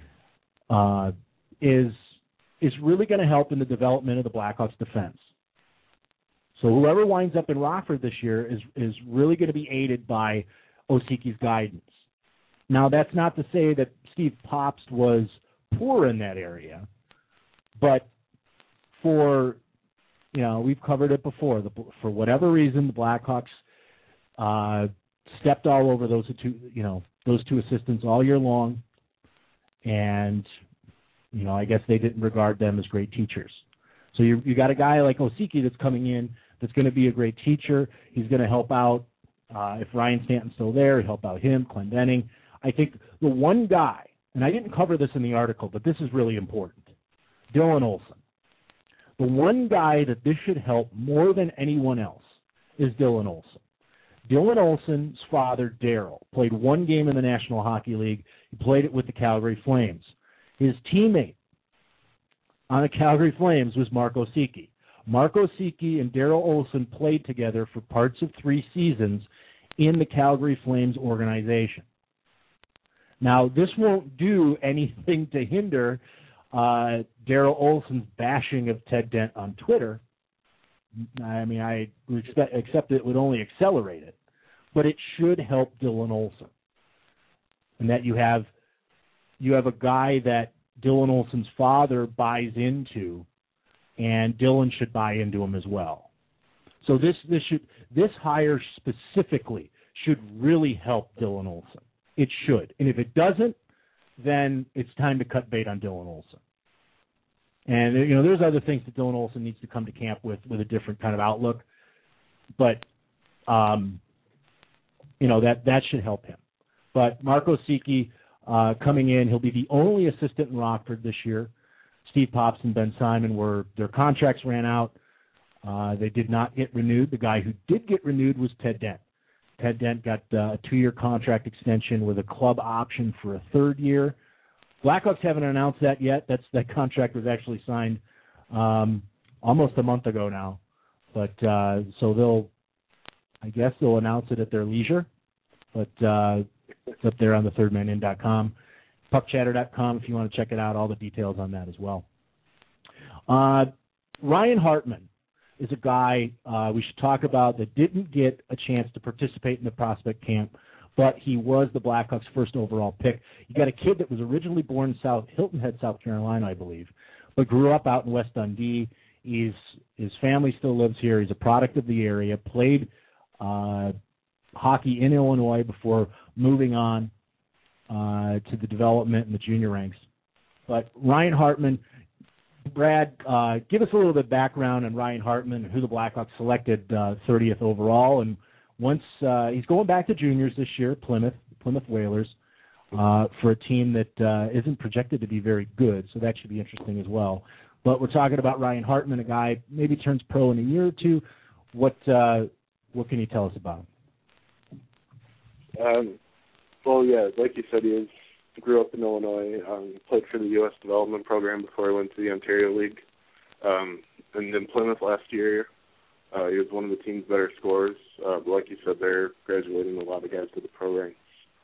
is really going to help in the development of the Blackhawks defense. So whoever winds up in Rockford this year is really going to be aided by Osiecki's guidance. Now, that's not to say that Steve Popst was poor in that area, but we've covered it before. For whatever reason, the Blackhawks stepped all over those two assistants all year long, and I guess they didn't regard them as great teachers. So you got a guy like Osiecki that's coming in that's going to be a great teacher. He's going to help out if Ryan Stanton's still there. He'll help out him, Clendening. I think the one guy, and I didn't cover this in the article, but this is really important, Dylan Olsen. The one guy that this should help more than anyone else is Dylan Olsen. Dylan Olsen's father, Daryl, played one game in the National Hockey League. He played it with the Calgary Flames. His teammate on the Calgary Flames was Mark Osiecki. Mark Osiecki and Daryl Olsen played together for parts of 3 seasons in the Calgary Flames organization. Now, this won't do anything to hinder Daryl Olsen's bashing of Ted Dent on Twitter. I would accept it would only accelerate it, but it should help Dylan Olsen. And that you have a guy that Dylan Olsen's father buys into, and Dylan should buy into him as well. So this hire specifically should really help Dylan Olsen. It should. And if it doesn't, then it's time to cut bait on Dylan Olsen. And, there's other things that Dylan Olsen needs to come to camp with a different kind of outlook. But, that should help him. But Mark Osiecki coming in, he'll be the only assistant in Rockford this year. Steve Popst and Ben Simon their contracts ran out. They did not get renewed. The guy who did get renewed was Ted Dent. Ted Dent got a 2-year contract extension with a club option for a 3rd year. Blackhawks haven't announced that yet. That contract was actually signed almost a month ago now. But so they'll announce it at their leisure. But it's up there on the thirdmanin.com. puckchatter.com if you want to check it out, all the details on that as well. Ryan Hartman is a guy we should talk about that didn't get a chance to participate in the prospect camp, but he was the Blackhawks' first overall pick. You got a kid that was originally born in Hilton Head, South Carolina, I believe, but grew up out in West Dundee. His family still lives here. He's a product of the area, played hockey in Illinois before moving on to the development and the junior ranks. But Ryan Hartman, Brad, give us a little bit of background on Ryan Hartman, who the Blackhawks selected 30th overall, and once he's going back to juniors this year, Plymouth Whalers, for a team that isn't projected to be very good, so that should be interesting as well. But we're talking about Ryan Hartman, a guy maybe turns pro in a year or two. What can you tell us about him? Well, yeah, like you said, he grew up in Illinois, played for the U.S. development program before he went to the Ontario League. And in Plymouth last year, he was one of the team's better scorers. But like you said, they're graduating a lot of guys to the pro ranks.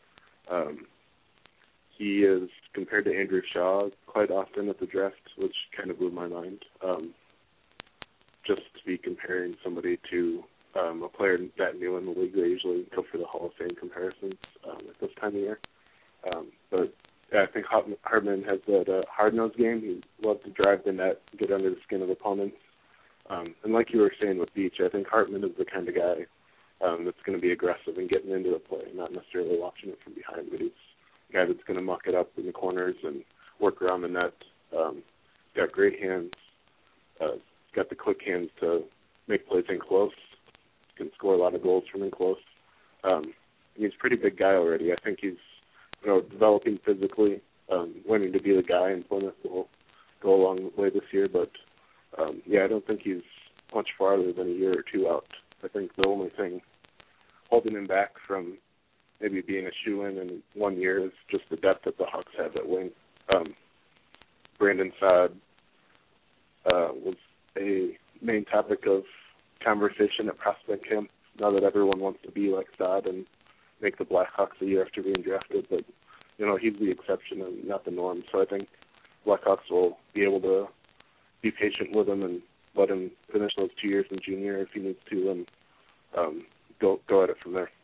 He is compared to Andrew Shaw quite often at the draft, which kind of blew my mind. Just to be comparing somebody to a player that new in the league, they usually go for the Hall of Fame comparisons at this time of year. But yeah, I think Hartman has that hard-nosed game. He loves to drive the net, get under the skin of opponents. And like you were saying with Beach, I think Hartman is the kind of guy that's going to be aggressive and getting into the play, not necessarily watching it from behind, but he's a guy that's going to muck it up in the corners and work around the net. Got great hands, got the quick hands to make plays in close, can score a lot of goals from in close. He's a pretty big guy already. I think he's developing physically, wanting to be the guy in Plymouth will go a long way this year, but I don't think he's much farther than a year or two out. I think the only thing holding him back from maybe being a shoo-in in 1 year is just the depth that the Hawks have at wing. Brandon Saad was a main topic of conversation at prospect camp, now that everyone wants to be like Saad and make the Blackhawks a year after being drafted, but he's the exception and not the norm. So I think Blackhawks will be able to be patient with him and let him finish those 2 years in junior if he needs to, and go at it from there.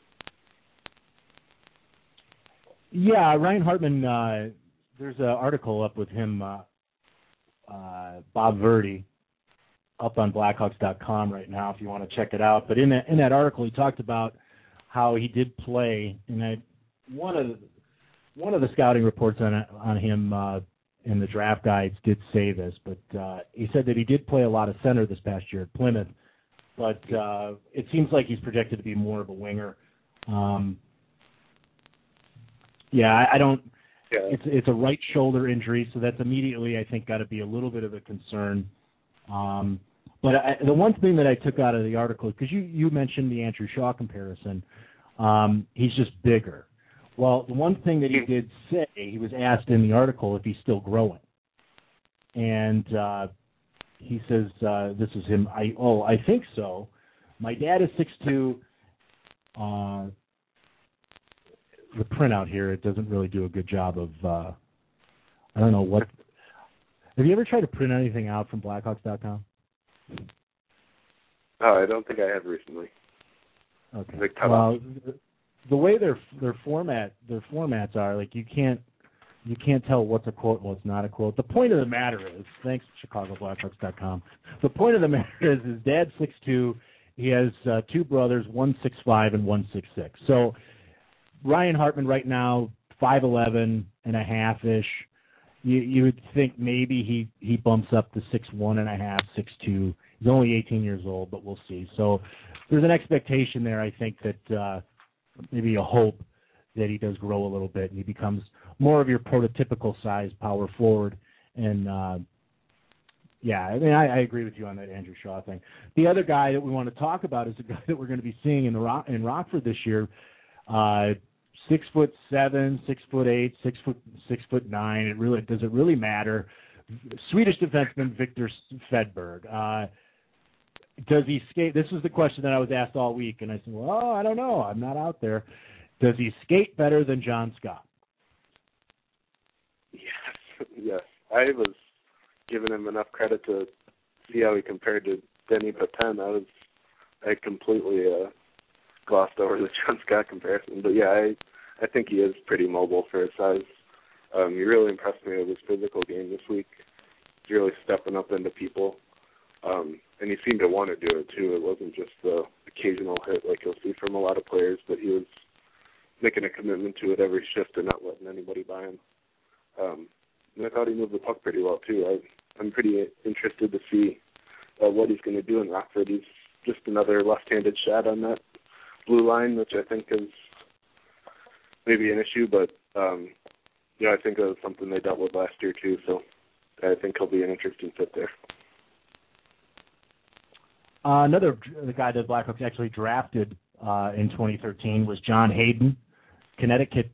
Yeah, Ryan Hartman. There's an article up with him, Bob Verdi, up on Blackhawks.com right now if you want to check it out. But in that article, he talked about how he did play, and one of the scouting reports on him in the draft guides did say this, but he said that he did play a lot of center this past year at Plymouth, but it seems like he's projected to be more of a winger. I don't. Yeah. It's a right shoulder injury, so that's immediately, I think, got to be a little bit of a concern. But the one thing that I took out of the article, because you mentioned the Andrew Shaw comparison, he's just bigger. Well, the one thing that he did say, he was asked in the article if he's still growing. And he says, this is him, I think so. My dad is 6'2". The printout here, it doesn't really do a good job of, I don't know what. Have you ever tried to print anything out from Blackhawks.com? No, I don't think I have recently. Okay. Well, the way their formats are, like you can't tell what's a quote and what's not a quote. The point of the matter is, thanks ChicagoBlackhawks.com. The point of the matter is his dad's 6'2". He has two brothers, one 6'5" and one 6'6". So Ryan Hartman right now 5'11" and a half-ish. You would think maybe he bumps up to 6'1 and a half, 6'2". He's only 18 years old, but we'll see. So there's an expectation there, I think, that maybe a hope that he does grow a little bit and he becomes more of your prototypical size power forward. And, I agree with you on that Andrew Shaw thing. The other guy that we want to talk about is a guy that we're going to be seeing in Rockford this year, 6'7", 6'8", 6'9". Does it really matter? Swedish defenseman Victor Fedberg. Does he skate? This was the question that I was asked all week, and I said, well, I don't know. I'm not out there. Does he skate better than John Scott? Yes. I was giving him enough credit to see how he compared to Denny Paten. I completely glossed over the John Scott comparison. But yeah, I think he is pretty mobile for his size. He really impressed me with his physical game this week. He's really stepping up into people. And he seemed to want to do it, too. It wasn't just the occasional hit like you'll see from a lot of players, but he was making a commitment to it every shift and not letting anybody by him. And I thought he moved the puck pretty well, too. I'm pretty interested to see what he's going to do in Rockford. He's just another left-handed shot on that blue line, which I think is maybe an issue, but I think that was something they dealt with last year, too, so I think he'll be an interesting fit there. The guy that Blackhawks actually drafted in 2013 was John Hayden, Connecticut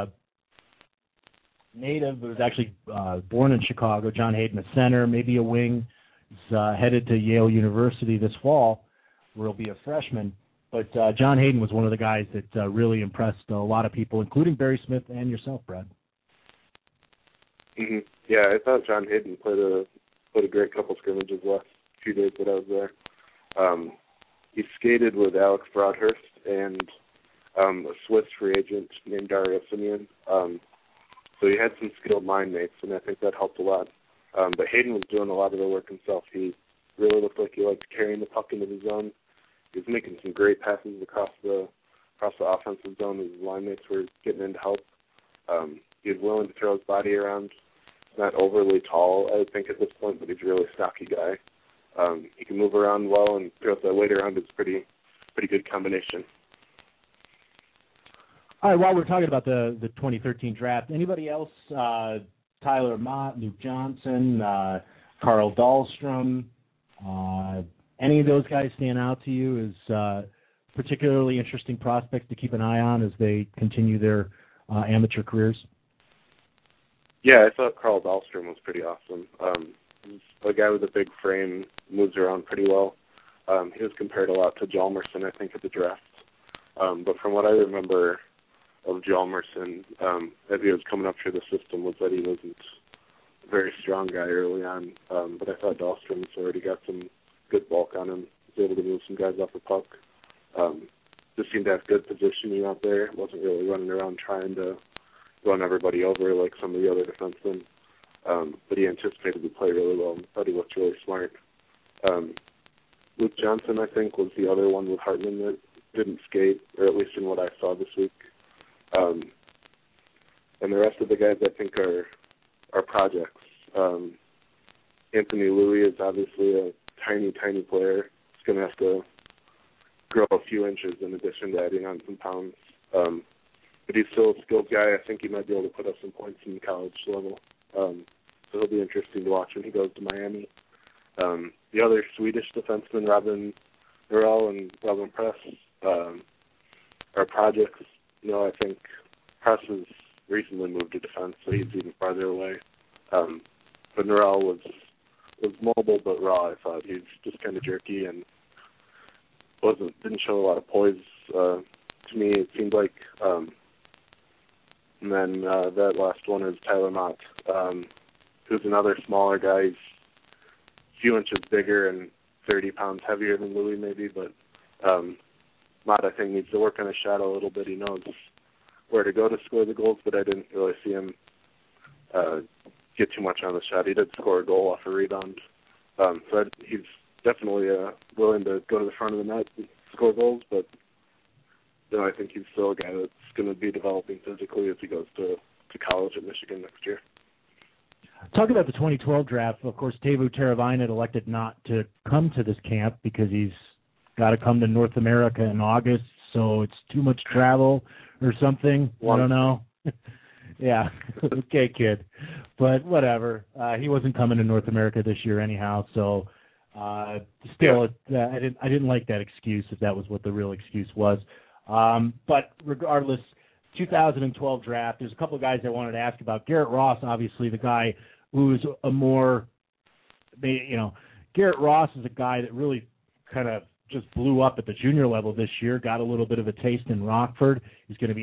native, but was actually born in Chicago. John Hayden, a center, maybe a wing. He's headed to Yale University this fall, where he'll be a freshman. But John Hayden was one of the guys that really impressed a lot of people, including Barry Smith and yourself, Brad. Mm-hmm. Yeah, I thought John Hayden played a great couple scrimmages the last few days that I was there. He skated with Alex Broadhurst and a Swiss free agent named Dario Simeon. So he had some skilled line mates, and I think that helped a lot. But Hayden was doing a lot of the work himself. He really looked like he liked carrying the puck into the zone. He was making some great passes across the offensive zone as his line mates were getting in to help. He was willing to throw his body around. He's not overly tall, I think, at this point, but he's a really stocky guy. He can move around well and throw that weight around. It's pretty good combination. All right, while we're talking about the 2013 draft, anybody else, Tyler Mott, Luke Johnson, Carl Dahlstrom, any of those guys stand out to you as particularly interesting prospects to keep an eye on as they continue their amateur careers? Yeah, I thought Carl Dahlstrom was pretty awesome. He's a guy with a big frame, moves around pretty well. He was compared a lot to Hjalmarsson, I think, at the draft. But from what I remember of Hjalmarsson, as he was coming up through the system, was that he wasn't a very strong guy early on. But I thought Dahlstrom's already got some good bulk on him. He was able to move some guys off the puck. Just seemed to have good positioning out there. Wasn't really running around trying to run everybody over like some of the other defensemen. But he anticipated the play really well and thought he looked really smart. Luke Johnson, I think, was the other one with Hartman that didn't skate, or at least in what I saw this week. And the rest of the guys, I think, are projects. Anthony Louis is obviously a tiny, tiny player. He's going to have to grow a few inches in addition to adding on some pounds. But he's still a skilled guy. I think he might be able to put up some points in the college level. So it'll be interesting to watch when he goes to Miami. The other Swedish defensemen, Robin Norell and Robin Press, are projects. I think Press has recently moved to defense, so he's even farther away. But Norell was mobile but raw, I thought. He was just kind of jerky and didn't show a lot of poise to me, it seemed like. And then that last one is Tyler Mott, who's another smaller guy. He's a few inches bigger and 30 pounds heavier than Louis maybe, but Mott, I think, needs to work on his shot a little bit. He knows where to go to score the goals, but I didn't really see him get too much on the shot. He did score a goal off a rebound. So he's definitely willing to go to the front of the net and score goals, but I think he's still a guy that's going to be developing physically as he goes to college at Michigan next year. Talking about the 2012 draft, of course, Teuvo Teravainen elected not to come to this camp because he's got to come to North America in August, so it's too much travel or something. I don't know. Yeah, okay, kid. But whatever. He wasn't coming to North America this year anyhow, so still, I didn't like that excuse if that was what the real excuse was. But regardless, 2012 draft, there's a couple of guys I wanted to ask about. Garrett Ross, obviously, the guy who's a more, Garrett Ross is a guy that really kind of just blew up at the junior level this year, got a little bit of a taste in Rockford. He's going to be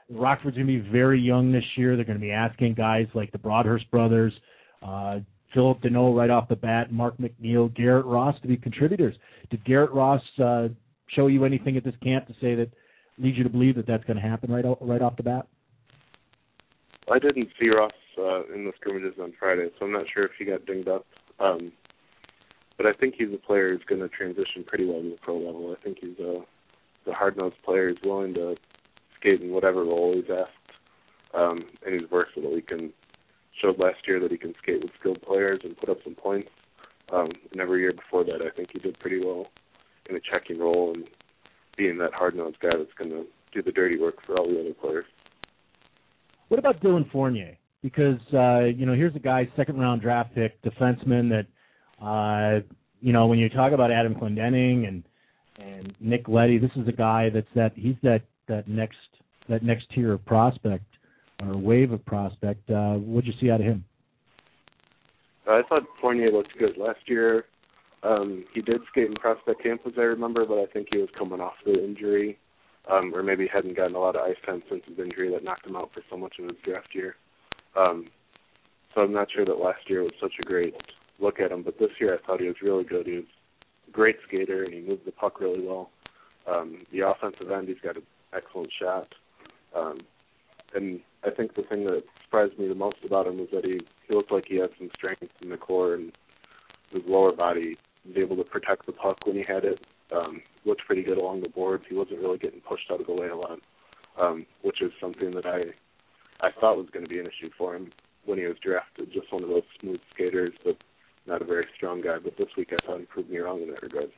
Rockford's going to be very young this year. They're going to be asking guys like the Broadhurst brothers, Philip Deneau right off the bat, Mark McNeil, Garrett Ross to be contributors. Did Garrett Ross show you anything at this camp to say that leads you to believe that that's going to happen right off the bat? I didn't see Ross in the scrimmages on Friday, so I'm not sure if he got dinged up. But I think he's a player who's going to transition pretty well to the pro level. I think he's a hard-nosed player. He's willing to skate in whatever role he's asked, and he's versatile. He showed last year that he can skate with skilled players and put up some points. And every year before that, I think he did pretty well in a checking role and being that hard-nosed guy that's going to do the dirty work for all the other players. What about Dylan Fournier? Because, here's a guy, second-round draft pick, defenseman that, when you talk about Adam Clendenning and Nick Leddy, this is a guy he's that next tier of prospect or wave of prospect. What'd you see out of him? I thought Fournier looked good last year. He did skate in prospect camp, as I remember, but I think he was coming off the injury, or maybe hadn't gotten a lot of ice time since his injury that knocked him out for so much of his draft year. So I'm not sure that last year was such a great look at him, but this year I thought he was really good. He was a great skater, and he moved the puck really well. The offensive end, he's got an excellent shot. And I think the thing that surprised me the most about him was that he looked like he had some strength in the core, and his lower body was able to protect the puck when he had it. Looked pretty good along the boards. He wasn't really getting pushed out of the way a lot, which is something that I thought was going to be an issue for him when he was drafted. Just one of those smooth skaters, but not a very strong guy. But this week I thought he proved me wrong in that regard.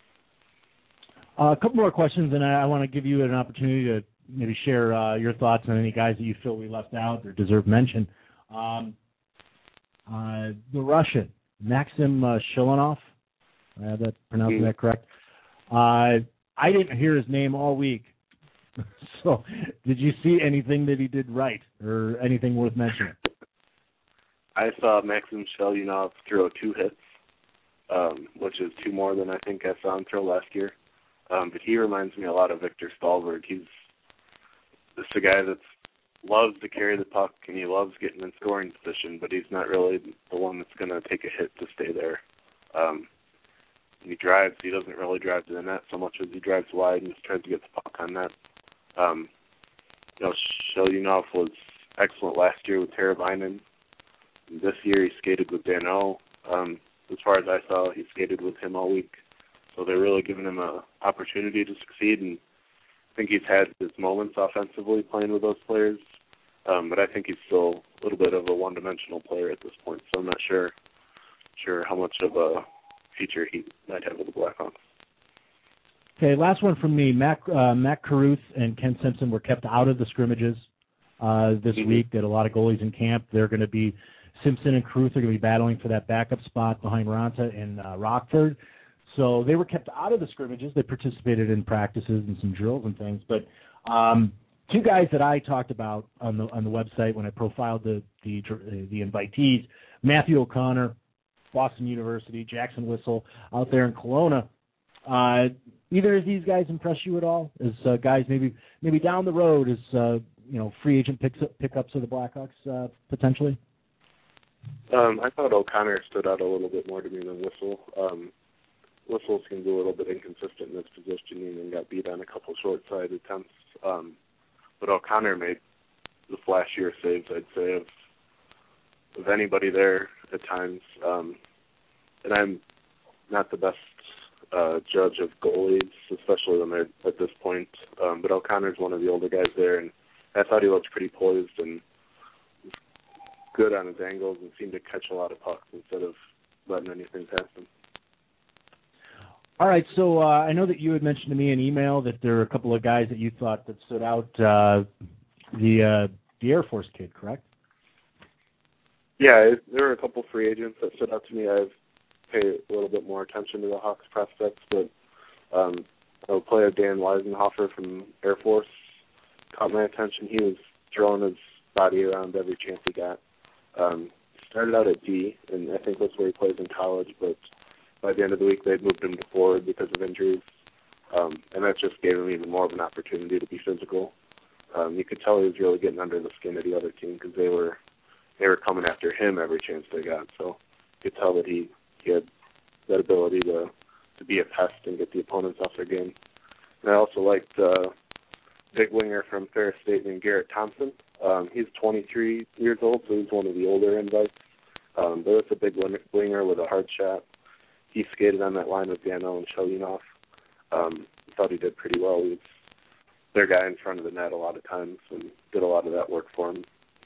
A couple more questions, and I want to give you an opportunity to maybe share your thoughts on any guys that you feel we left out or deserve mention. The Russian, Maxim Shilanov, I have that pronouncing that correct? I didn't hear his name all week. So did you see anything that he did right or anything worth mentioning? I saw Maxim Shilanov throw 2 hits, which is 2 more than I think I saw him throw last year. But he reminds me a lot of Victor Stahlberg. He's just a guy that loves to carry the puck, and he loves getting in scoring position, but he's not really the one that's going to take a hit to stay there. When he drives, he doesn't really drive to the net so much as he drives wide and just tries to get the puck on net. Shilanov was excellent last year with Teravainen. This year he skated with Danault. As far as I saw, he skated with him all week. So they're really giving him an opportunity to succeed, and I think he's had his moments offensively playing with those players. But I think he's still a little bit of a one-dimensional player at this point, so I'm not sure how much of a future he might have with the Blackhawks. Okay, last one from me. Matt Carruth and Ken Simpson were kept out of the scrimmages this week. They had a lot of goalies in camp. They're going to be Simpson and Carruth are going to be battling for that backup spot behind Ranta and Rockford. So they were kept out of the scrimmages. They participated in practices and some drills and things. But 2 guys that I talked about on the website when I profiled the invitees, Matthew O'Connor, Boston University, Jackson Whistle out there in Kelowna. Either of these guys impress you at all as guys maybe down the road as free agent pickups of the Blackhawks potentially? I thought O'Connor stood out a little bit more to me than Whistle. Whistle seemed a little bit inconsistent in his positioning and got beat on a couple short-side attempts. But O'Connor made the flashier saves, I'd say, of anybody there at times. And I'm not the best judge of goalies, especially when they're at this point. But O'Connor's one of the older guys there, and I thought he looked pretty poised and good on his angles and seemed to catch a lot of pucks instead of letting anything pass him. All right, so I know that you had mentioned to me in email that there are a couple of guys that you thought that stood out. The Air Force kid, correct? Yeah, there were a couple free agents that stood out to me. I've paid a little bit more attention to the Hawks prospects, but a player, Dan Weisenhofer from Air Force, caught my attention. He was throwing his body around every chance he got. Started out at D, and I think that's where he plays in college, but by the end of the week, they'd moved him to forward because of injuries, and that just gave him even more of an opportunity to be physical. You could tell he was really getting under the skin of the other team because they were coming after him every chance they got. So you could tell that he had that ability to be a pest and get the opponents off their game. And I also liked big winger from Ferris State named Garrett Thompson. He's 23 years old, so he's one of the older invites. But it's a big winger with a hard shot. He skated on that line with Dano and Shalinov. I thought he did pretty well. He was their guy in front of the net a lot of times and did a lot of that work for him.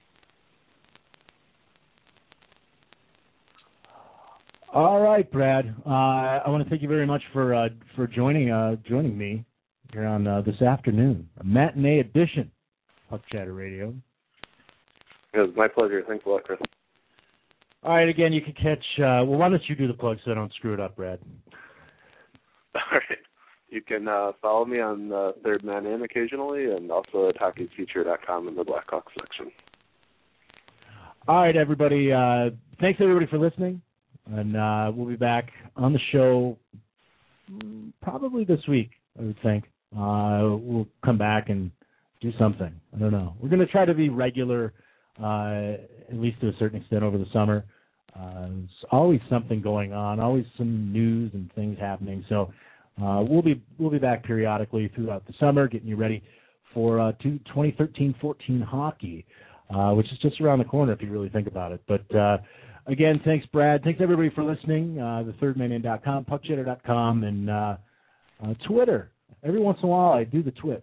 All right, Brad. I want to thank you very much for joining me here on this afternoon, a matinee edition of Chatter Radio. It was my pleasure. Thanks a lot, Chris. All right, again, you can catch. Why don't you do the plug so I don't screw it up, Brad? All right. You can follow me on Third Man In occasionally, and also at HockeyFuture.com in the Blackhawks section. All right, everybody. Thanks everybody for listening. And we'll be back on the show probably this week, I would think. We'll come back and do something. I don't know. We're going to try to be regular, at least to a certain extent over the summer. There's always something going on, always some news and things happening. So we'll be back periodically throughout the summer, getting you ready for 2013-14 hockey, which is just around the corner if you really think about it. But again, thanks, Brad. Thanks, everybody, for listening. TheThirdManIn.com, PuckChatter.com, and Twitter. Every once in a while, I do the Twitter,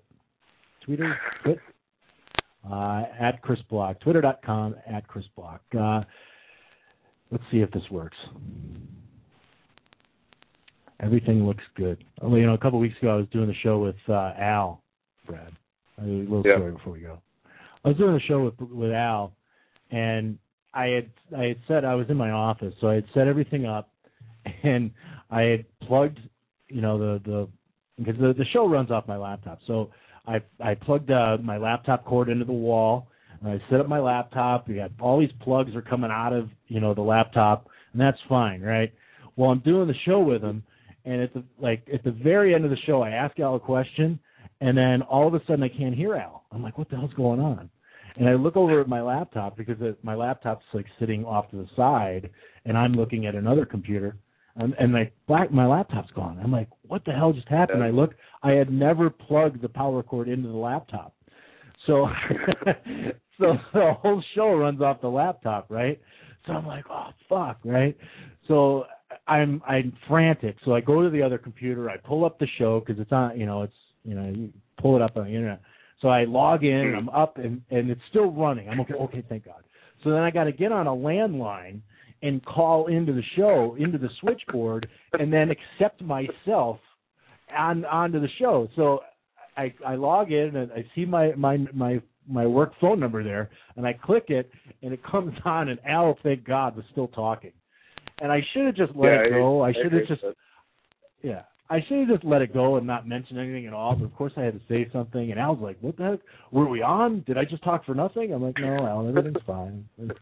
at Chris Block. Twitter.com, at Chris Block. Let's see if this works. Everything looks good. A couple of weeks ago, I was doing the show with Al, Brad. A little story before we go. I was doing the show with Al, and I had said I was in my office, so I had set everything up, and I had plugged, because the show runs off my laptop. So I plugged my laptop cord into the wall, and I set up my laptop. We got all these plugs are coming out of the laptop, and that's fine, right? Well, I'm doing the show with him, and at the very end of the show, I ask Al a question, and then all of a sudden I can't hear Al. I'm like, what the hell's going on? And I look over at my laptop because my laptop's sitting off to the side, and I'm looking at another computer, and my laptop's gone. I'm like, what the hell just happened? I look, I had never plugged the power cord into the laptop, so so the whole show runs off the laptop, right? So I'm like, oh fuck, right? So I'm frantic. So I go to the other computer, I pull up the show because it's on, you pull it up on the internet. So I log in, and I'm up, and it's still running. I'm okay, thank God. So then I got to get on a landline and call into the show, into the switchboard, and then accept myself onto the show. So I log in, and I see my work phone number there, and I click it, and it comes on, and Al, thank God, was still talking. And I should have just let it go. I should have just let it go and not mention anything at all, but of course I had to say something, and Al's like, what the heck? Were we on? Did I just talk for nothing? I'm like, no, Al, everything's fine.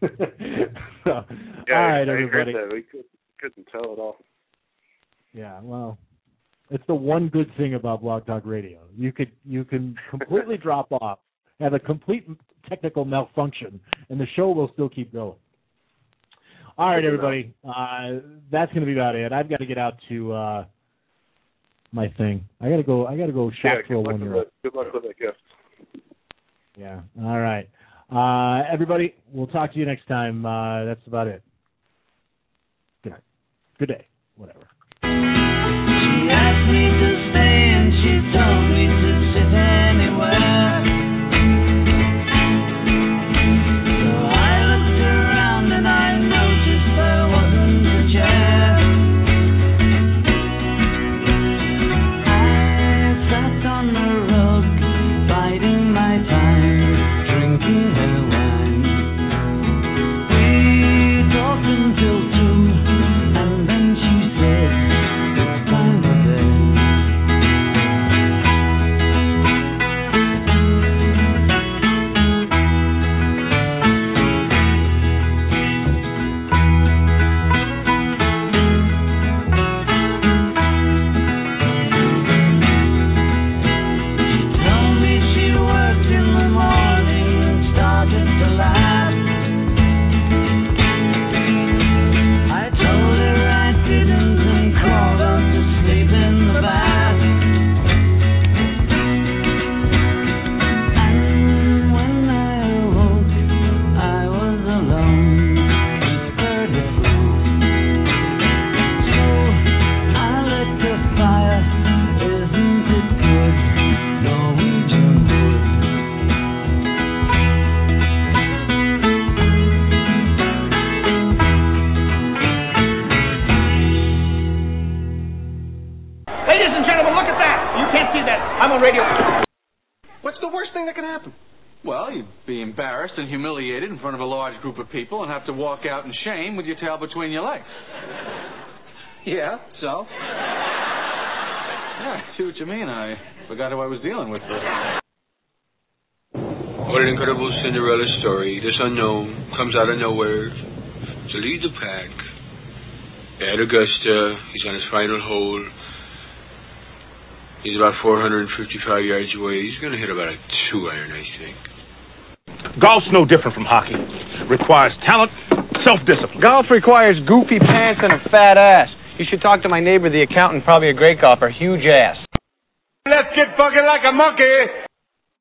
All right, everybody. We couldn't tell at all. Yeah, well, it's the one good thing about Blog Talk Radio. You can completely drop off, have a complete technical malfunction, and the show will still keep going. All right, everybody. That's going to be about it. I've got to get out to my thing. I gotta go shop for a 1-year-old. Good luck with that gift. Yeah. All right. Everybody, we'll talk to you next time. That's about it. Good night. Good day. Whatever. She asked me to stay and she told me to sit anywhere. So I looked around and I noticed there wasn't a chair. On the road, biding my time, drinking her wine. We talked until 2, and then she said, it's time to bed. Well, you'd be embarrassed and humiliated in front of a large group of people and have to walk out in shame with your tail between your legs. Yeah, so? Yeah, I see what you mean. I forgot who I was dealing with. What an incredible Cinderella story. This unknown comes out of nowhere to lead the pack. At Augusta, he's on his final hole. He's about 455 yards away. He's going to hit about a 2-iron, I think. Golf's no different from hockey. Requires talent, self-discipline. Golf requires goofy pants and a fat ass. You should talk to my neighbor, the accountant, probably a great golfer. Huge ass. Let's get fucking like a monkey.